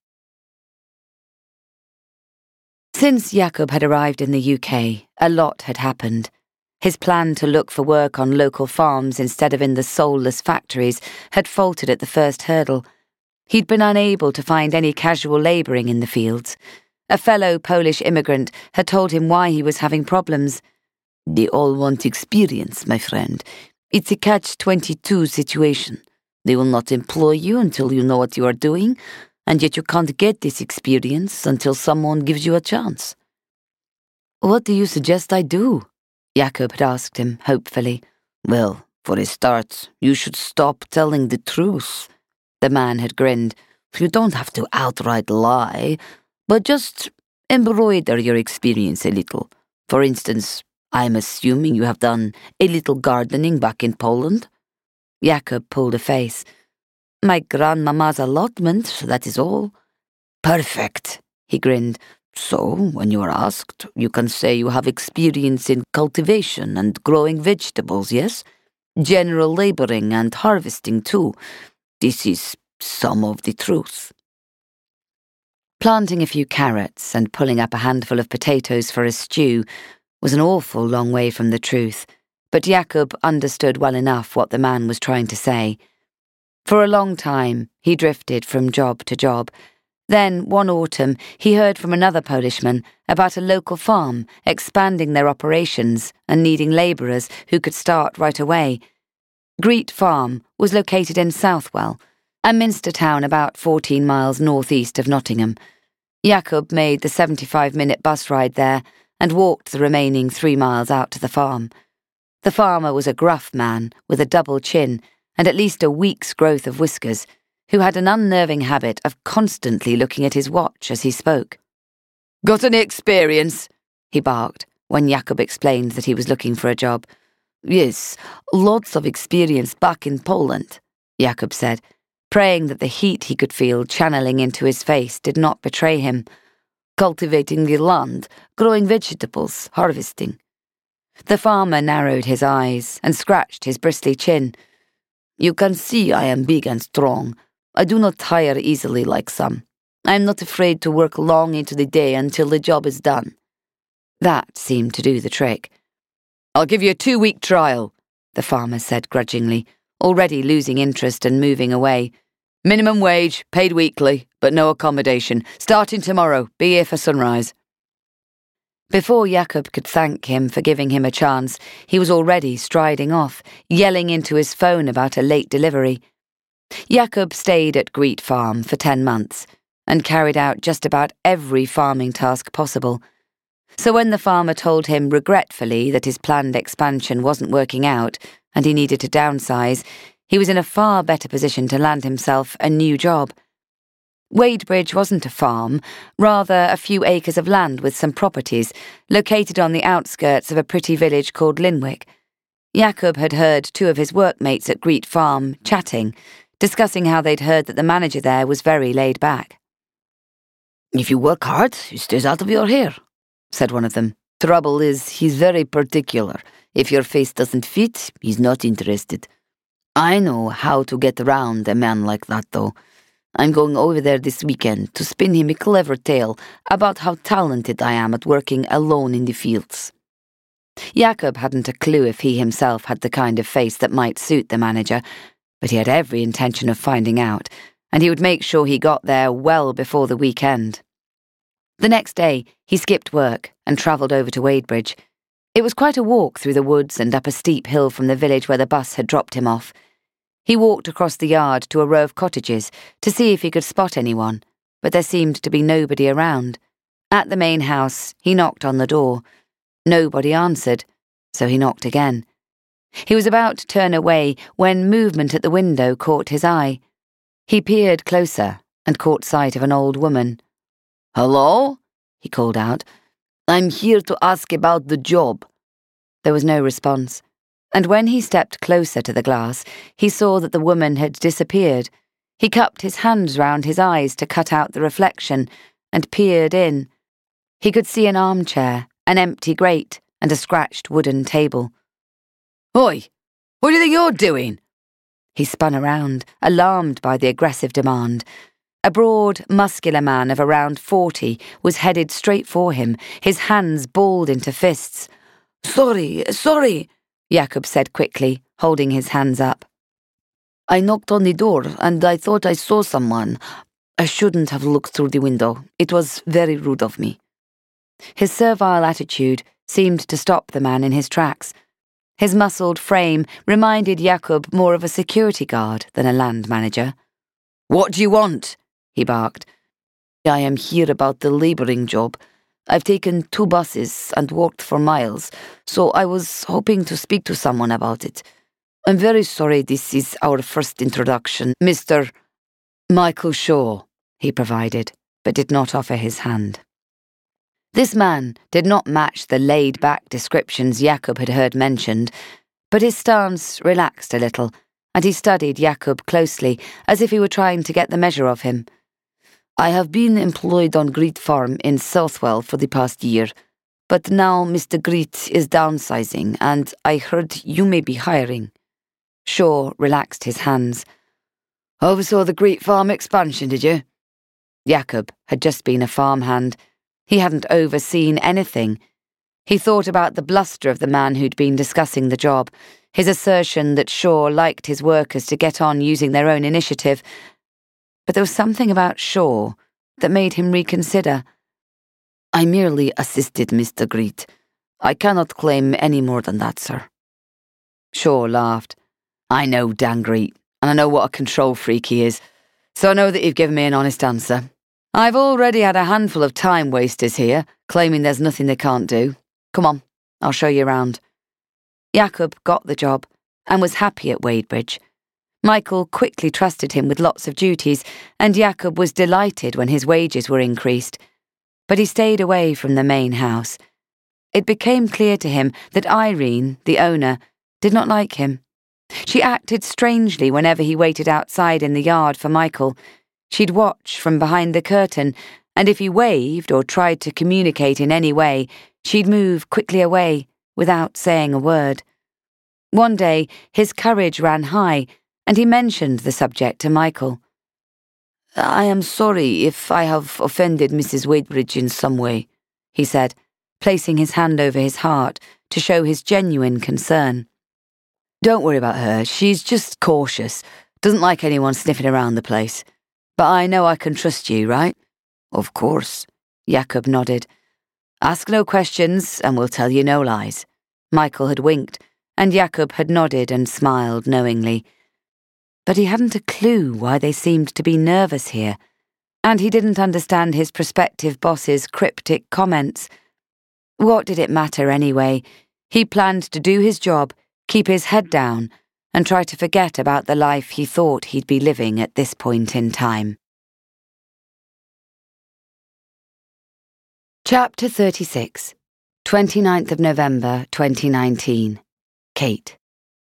Since Jakob had arrived in the UK, a lot had happened. His plan to look for work on local farms instead of in the soulless factories had faltered at the first hurdle. He'd been unable to find any casual labouring in the fields. A fellow Polish immigrant had told him why he was having problems. "They all want experience, my friend. It's a catch-22 situation. They will not employ you until you know what you are doing, and yet you can't get this experience until someone gives you a chance." "What do you suggest I do?" Jakob had asked him, hopefully. "Well, for a start, you should stop telling the truth." The man had grinned. "You don't have to outright lie, but just embroider your experience a little. For instance, I'm assuming you have done a little gardening back in Poland?" Jakob pulled a face. "My grandmama's allotment, that is all." "Perfect," he grinned. "So, when you are asked, you can say you have experience in cultivation and growing vegetables, yes? General labouring and harvesting, too. This is some of the truth." Planting a few carrots and pulling up a handful of potatoes for a stew was an awful long way from the truth, but Jakob understood well enough what the man was trying to say. For a long time, he drifted from job to job. Then, one autumn, he heard from another Polishman about a local farm expanding their operations and needing labourers who could start right away. Greet Farm was located in Southwell, a minster town about 14 miles northeast of Nottingham. Jakob made the 75-minute bus ride there and walked the remaining 3 miles out to the farm. The farmer was a gruff man with a double chin and at least a week's growth of whiskers, who had an unnerving habit of constantly looking at his watch as he spoke. "Got any experience?" he barked when Jakob explained that he was looking for a job. "Yes, lots of experience back in Poland," Jakob said, praying that the heat he could feel channeling into his face did not betray him. "Cultivating the land, growing vegetables, harvesting." The farmer narrowed his eyes and scratched his bristly chin. "You can see I am big and strong. I do not tire easily like some. I am not afraid to work long into the day until the job is done." That seemed to do the trick. "I'll give you a 2-week trial," the farmer said grudgingly, already losing interest and moving away. "Minimum wage, paid weekly, but no accommodation. Starting tomorrow, be here for sunrise." Before Jakob could thank him for giving him a chance, he was already striding off, yelling into his phone about a late delivery. Jakob stayed at Greet Farm for 10 months and carried out just about every farming task possible. So when the farmer told him regretfully that his planned expansion wasn't working out and he needed to downsize, he was in a far better position to land himself a new job. Wadebridge wasn't a farm, rather a few acres of land with some properties, located on the outskirts of a pretty village called Linwick. Jacob had heard two of his workmates at Greet Farm chatting, discussing how they'd heard that the manager there was very laid back. "If you work hard, he stays out of your hair," said one of them. "Trouble is, he's very particular. If your face doesn't fit, he's not interested. I know how to get around a man like that, though. I'm going over there this weekend to spin him a clever tale about how talented I am at working alone in the fields." Jacob hadn't a clue if he himself had the kind of face that might suit the manager, but he had every intention of finding out, and he would make sure he got there well before the weekend. The next day, he skipped work and travelled over to Wadebridge. It was quite a walk through the woods and up a steep hill from the village where the bus had dropped him off. He walked across the yard to a row of cottages to see if he could spot anyone, but there seemed to be nobody around. At the main house, he knocked on the door. Nobody answered, so he knocked again. He was about to turn away when movement at the window caught his eye. He peered closer and caught sight of an old woman. "Hello?" he called out. "I'm here to ask about the job." There was no response, and when he stepped closer to the glass, he saw that the woman had disappeared. He cupped his hands round his eyes to cut out the reflection and peered in. He could see an armchair, an empty grate, and a scratched wooden table. "Oi! What do you think you're doing?" He spun around, alarmed by the aggressive demand. A broad, muscular man of around 40 was headed straight for him, his hands balled into fists. Sorry, Jacob said quickly, holding his hands up. "I knocked on the door and I thought I saw someone. I shouldn't have looked through the window. It was very rude of me." His servile attitude seemed to stop the man in his tracks. His muscled frame reminded Jacob more of a security guard than a land manager. "What do you want?" he barked. "I am here about the labouring job. I've taken 2 buses and walked for miles, so I was hoping to speak to someone about it. I'm very sorry this is our first introduction, Mr. Michael Shaw, he provided, but did not offer his hand. This man did not match the laid-back descriptions Jacob had heard mentioned, but his stance relaxed a little, and he studied Jacob closely, as if he were trying to get the measure of him. "I have been employed on Greet Farm in Southwell for the past year, but now Mr. Greet is downsizing, and I heard you may be hiring." Shaw relaxed his hands. "Oversaw the Greet Farm expansion, did you?" Jacob had just been a farmhand. He hadn't overseen anything. He thought about the bluster of the man who'd been discussing the job, his assertion that Shaw liked his workers to get on using their own initiative. But there was something about Shaw that made him reconsider. "I merely assisted Mr. Greet. I cannot claim any more than that, sir." Shaw laughed. "I know Dan Greet, and I know what a control freak he is, so I know that you've given me an honest answer. I've already had a handful of time wasters here, claiming there's nothing they can't do. Come on, I'll show you around." Jacob got the job and was happy at Wadebridge. Michael quickly trusted him with lots of duties, and Jacob was delighted when his wages were increased. But he stayed away from the main house. It became clear to him that Irene, the owner, did not like him. She acted strangely whenever he waited outside in the yard for Michael. She'd watch from behind the curtain, and if he waved or tried to communicate in any way, she'd move quickly away without saying a word. One day, his courage ran high, and he mentioned the subject to Michael. "I am sorry if I have offended Mrs. Wadebridge in some way," he said, placing his hand over his heart to show his genuine concern. "Don't worry about her. She's just cautious, doesn't like anyone sniffing around the place. But I know I can trust you, right?" "Of course," Jacob nodded. "Ask no questions and we'll tell you no lies." Michael had winked, and Jacob had nodded and smiled knowingly. But he hadn't a clue why they seemed to be nervous here, and he didn't understand his prospective boss's cryptic comments. What did it matter anyway? He planned to do his job, keep his head down, and try to forget about the life he thought he'd be living at this point in time. Chapter 36, 29th of November 2019. Kate.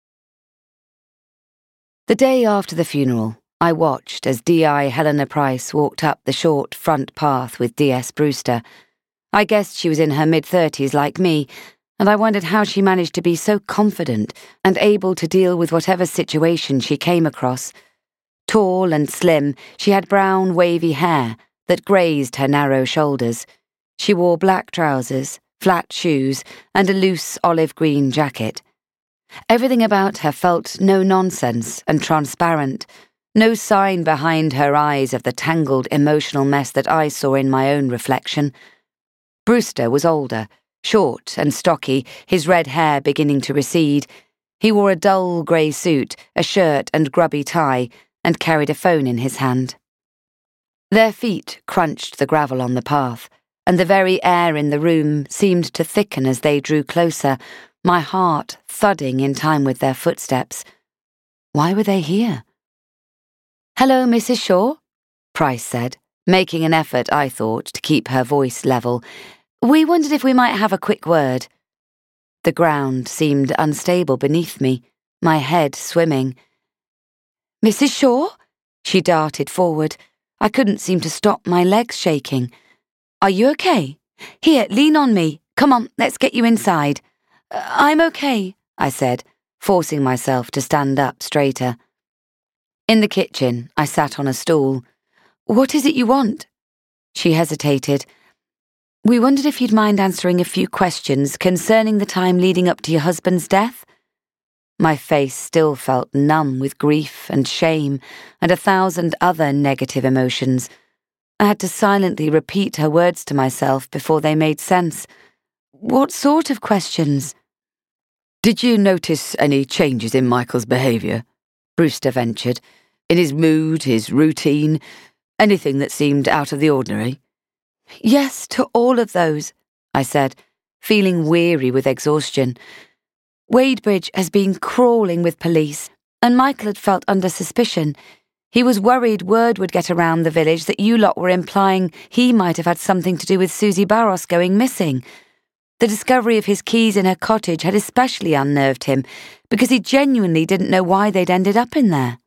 The day after the funeral, I watched as D.I. Helena Price walked up the short front path with D.S. Brewster. I guessed she was in her mid-30s like me, and I wondered how she managed to be so confident and able to deal with whatever situation she came across. Tall and slim, she had brown, wavy hair that grazed her narrow shoulders. She wore black trousers, flat shoes, and a loose olive-green jacket. Everything about her felt no-nonsense and transparent, no sign behind her eyes of the tangled emotional mess that I saw in my own reflection. Brewster was older, short and stocky, his red hair beginning to recede. He wore a dull grey suit, a shirt and grubby tie, and carried a phone in his hand. Their feet crunched the gravel on the path, and the very air in the room seemed to thicken as they drew closer, my heart thudding in time with their footsteps. Why were they here? "Hello, Mrs. Shaw," Price said, making an effort, I thought, to keep her voice level. "We wondered if we might have a quick word." The ground seemed unstable beneath me, my head swimming. "Mrs. Shaw?" She darted forward. I couldn't seem to stop my legs shaking. "Are you okay? Here, lean on me. Come on, let's get you inside." "I'm okay," I said, forcing myself to stand up straighter. In the kitchen, I sat on a stool. "What is it you want?" She hesitated. "We wondered if you'd mind answering a few questions concerning the time leading up to your husband's death." My face still felt numb with grief and shame and 1,000 other negative emotions. I had to silently repeat her words to myself before they made sense. "What sort of questions?" "Did you notice any changes in Michael's behaviour?" Brewster ventured. "In his mood, his routine, anything that seemed out of the ordinary?" "Yes, to all of those," I said, feeling weary with exhaustion. "Wadebridge has been crawling with police, and Michael had felt under suspicion. He was worried word would get around the village that you lot were implying he might have had something to do with Susie Barros going missing. The discovery of his keys in her cottage had especially unnerved him, because he genuinely didn't know why they'd ended up in there."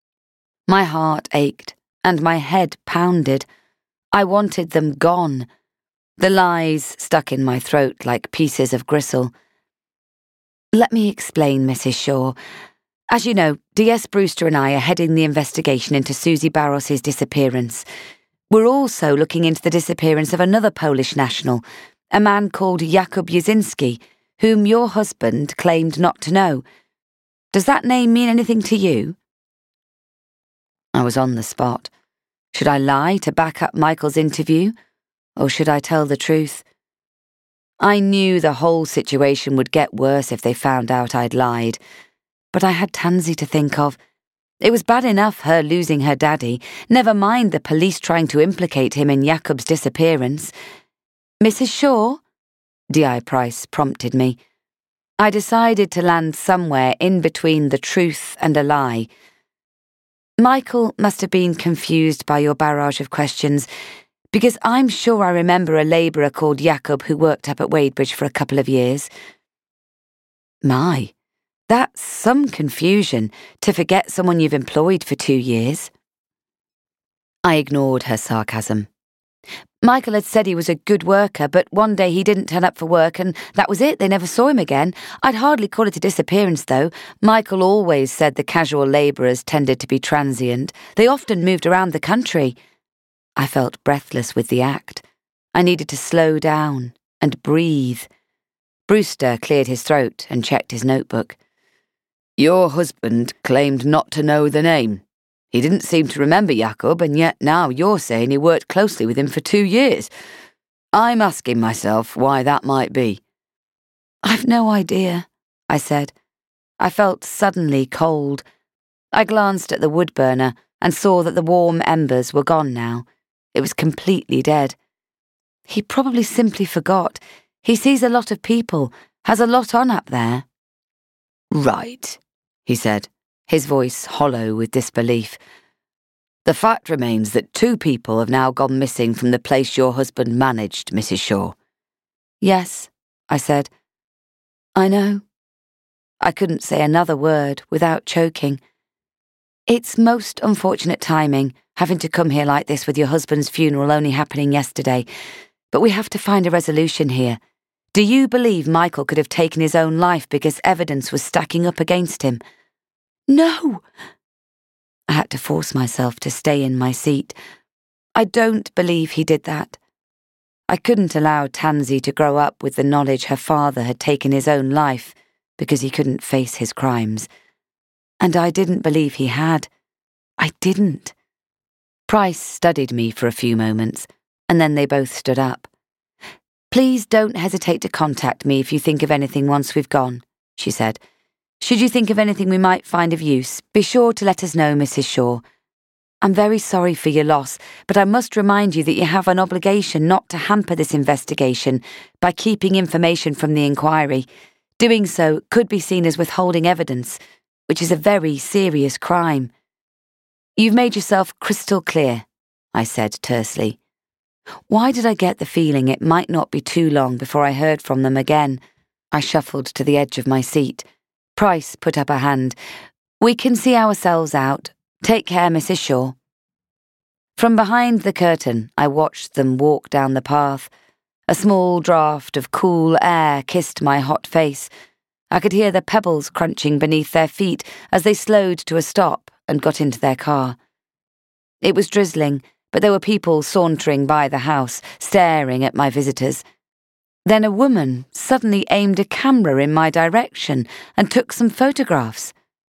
My heart ached, and my head pounded. I wanted them gone. The lies stuck in my throat like pieces of gristle. "Let me explain, Mrs. Shaw. As you know, D.S. Brewster and I are heading the investigation into Susie Barros's disappearance. We're also looking into the disappearance of another Polish national, a man called Jakub Jasinski, whom your husband claimed not to know. Does that name mean anything to you?" I was on the spot. Should I lie to back up Michael's interview, or should I tell the truth? I knew the whole situation would get worse if they found out I'd lied, but I had Tansy to think of. It was bad enough her losing her daddy, never mind the police trying to implicate him in Jakub's disappearance. "Mrs. Shaw?" D.I. Price prompted me. I decided to land somewhere in between the truth and a lie. "Michael must have been confused by your barrage of questions, because I'm sure I remember a labourer called Jakub who worked up at Wadebridge for a couple of years." My, that's some confusion, to forget someone you've employed for 2 years. I ignored her sarcasm. "Michael had said he was a good worker, but one day he didn't turn up for work and that was it, they never saw him again. I'd hardly call it a disappearance, though. Michael always said the casual labourers tended to be transient. They often moved around the country." I felt breathless with the act. I needed to slow down and breathe. Brewster cleared his throat and checked his notebook. "Your husband claimed not to know the name. He didn't seem to remember Jakub, and yet now you're saying he worked closely with him for 2 years. I'm asking myself why that might be." "I've no idea," I said. I felt suddenly cold. I glanced at the wood burner and saw that the warm embers were gone now. It was completely dead. He probably simply forgot. He sees a lot of people, has a lot on up there." "Right," he said, his voice hollow with disbelief. "The fact remains that 2 people have now gone missing from the place your husband managed, Mrs. Shaw." "Yes," I said. "I know." I couldn't say another word without choking. "It's most unfortunate timing, having to come here like this with your husband's funeral only happening yesterday, but we have to find a resolution here. Do you believe Michael could have taken his own life because evidence was stacking up against him?" "No!" I had to force myself to stay in my seat. "I don't believe he did that." I couldn't allow Tansy to grow up with the knowledge her father had taken his own life because he couldn't face his crimes. And I didn't believe he had. I didn't. Price studied me for a few moments, and then they both stood up. "Please don't hesitate to contact me if you think of anything once we've gone," she said. "Should you think of anything we might find of use, be sure to let us know, Mrs. Shaw. I'm very sorry for your loss, but I must remind you that you have an obligation not to hamper this investigation by keeping information from the inquiry. Doing so could be seen as withholding evidence, which is a very serious crime." "You've made yourself crystal clear," I said tersely. Why did I get the feeling it might not be too long before I heard from them again? I shuffled to the edge of my seat. Price put up a hand. "We can see ourselves out. Take care, Mrs. Shaw." From behind the curtain, I watched them walk down the path. A small draught of cool air kissed my hot face. I could hear the pebbles crunching beneath their feet as they slowed to a stop and got into their car. It was drizzling, but there were people sauntering by the house, staring at my visitors. Then a woman suddenly aimed a camera in my direction and took some photographs.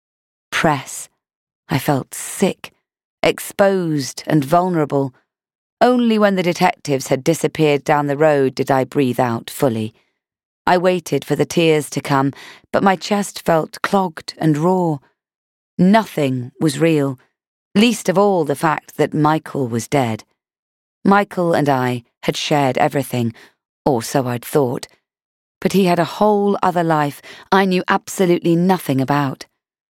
Press. I felt sick, exposed and vulnerable. Only when the detectives had disappeared down the road did I breathe out fully. I waited for the tears to come, but my chest felt clogged and raw. Nothing was real, least of all the fact that Michael was dead. Michael and I had shared everything, or so I'd thought, but he had a whole other life I knew absolutely nothing about.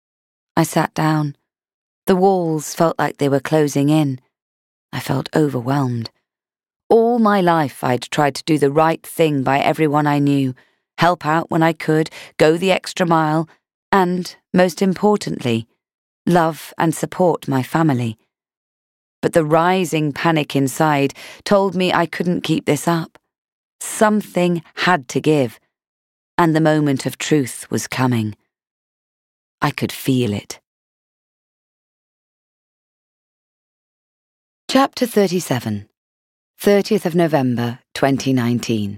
I sat down. The walls felt like they were closing in. I felt overwhelmed. All my life I'd tried to do the right thing by everyone I knew, help out when I could, go the extra mile, and, most importantly, love and support my family. But the rising panic inside told me I couldn't keep this up. Something had to give, and the moment of truth was coming. I could feel it. Chapter 37, 30th of November, 2019.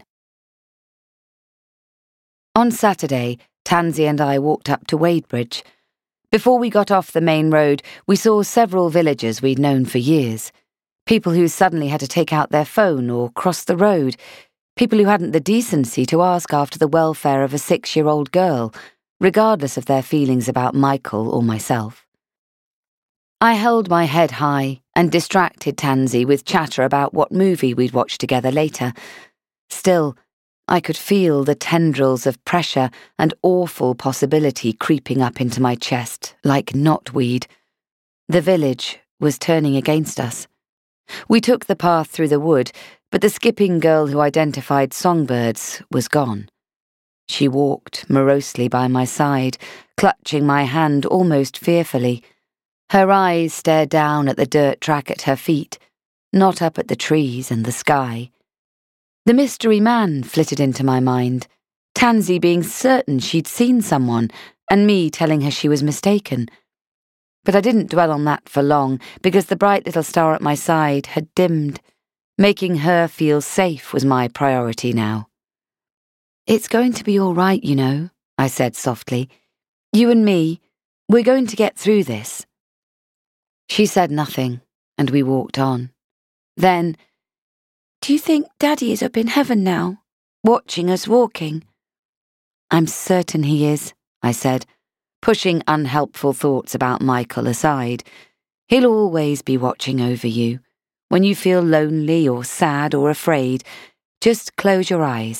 On Saturday, Tansy and I walked up to Wadebridge. Before we got off the main road, we saw several villagers we'd known for years. People who suddenly had to take out their phone or cross the road. People who hadn't the decency to ask after the welfare of a 6-year-old girl, regardless of their feelings about Michael or myself. I held my head high and distracted Tansy with chatter about what movie we'd watch together later. Still, I could feel the tendrils of pressure and awful possibility creeping up into my chest like knotweed. The village was turning against us. We took the path through the wood, but the skipping girl who identified songbirds was gone. She walked morosely by my side, clutching my hand almost fearfully. Her eyes stared down at the dirt track at her feet, not up at the trees and the sky. The mystery man flitted into my mind, Tansy being certain she'd seen someone, and me telling her she was mistaken. But I didn't dwell on that for long, because the bright little star at my side had dimmed. Making her feel safe was my priority now. "It's going to be all right, you know," I said softly. "You and me, we're going to get through this." She said nothing, and we walked on. Then, "Do you think Daddy is up in heaven now, watching us walking?" "I'm certain he is," I said, pushing unhelpful thoughts about Michael aside. "He'll always be watching over you. When you feel lonely or sad or afraid, just close your eyes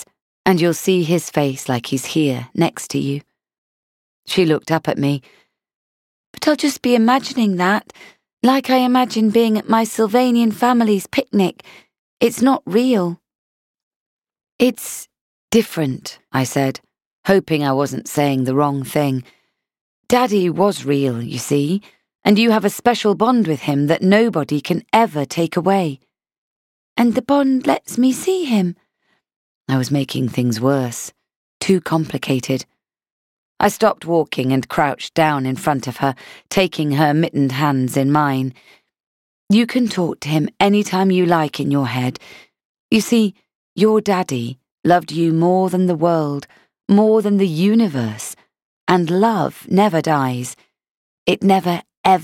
And you'll see his face like he's here, next to you. She looked up at me. But I'll just be imagining that, like I imagine being at my Sylvanian family's picnic. It's not real. It's different, I said, hoping I wasn't saying the wrong thing. Daddy was real, you see, and you have a special bond with him that nobody can ever take away. And the bond lets me see him. I was making things worse, too complicated. I stopped walking and crouched down in front of her, taking her mittened hands in mine. You can talk to him any time you like in your head. You see, your daddy loved you more than the world, more than the universe, and love never dies. It never,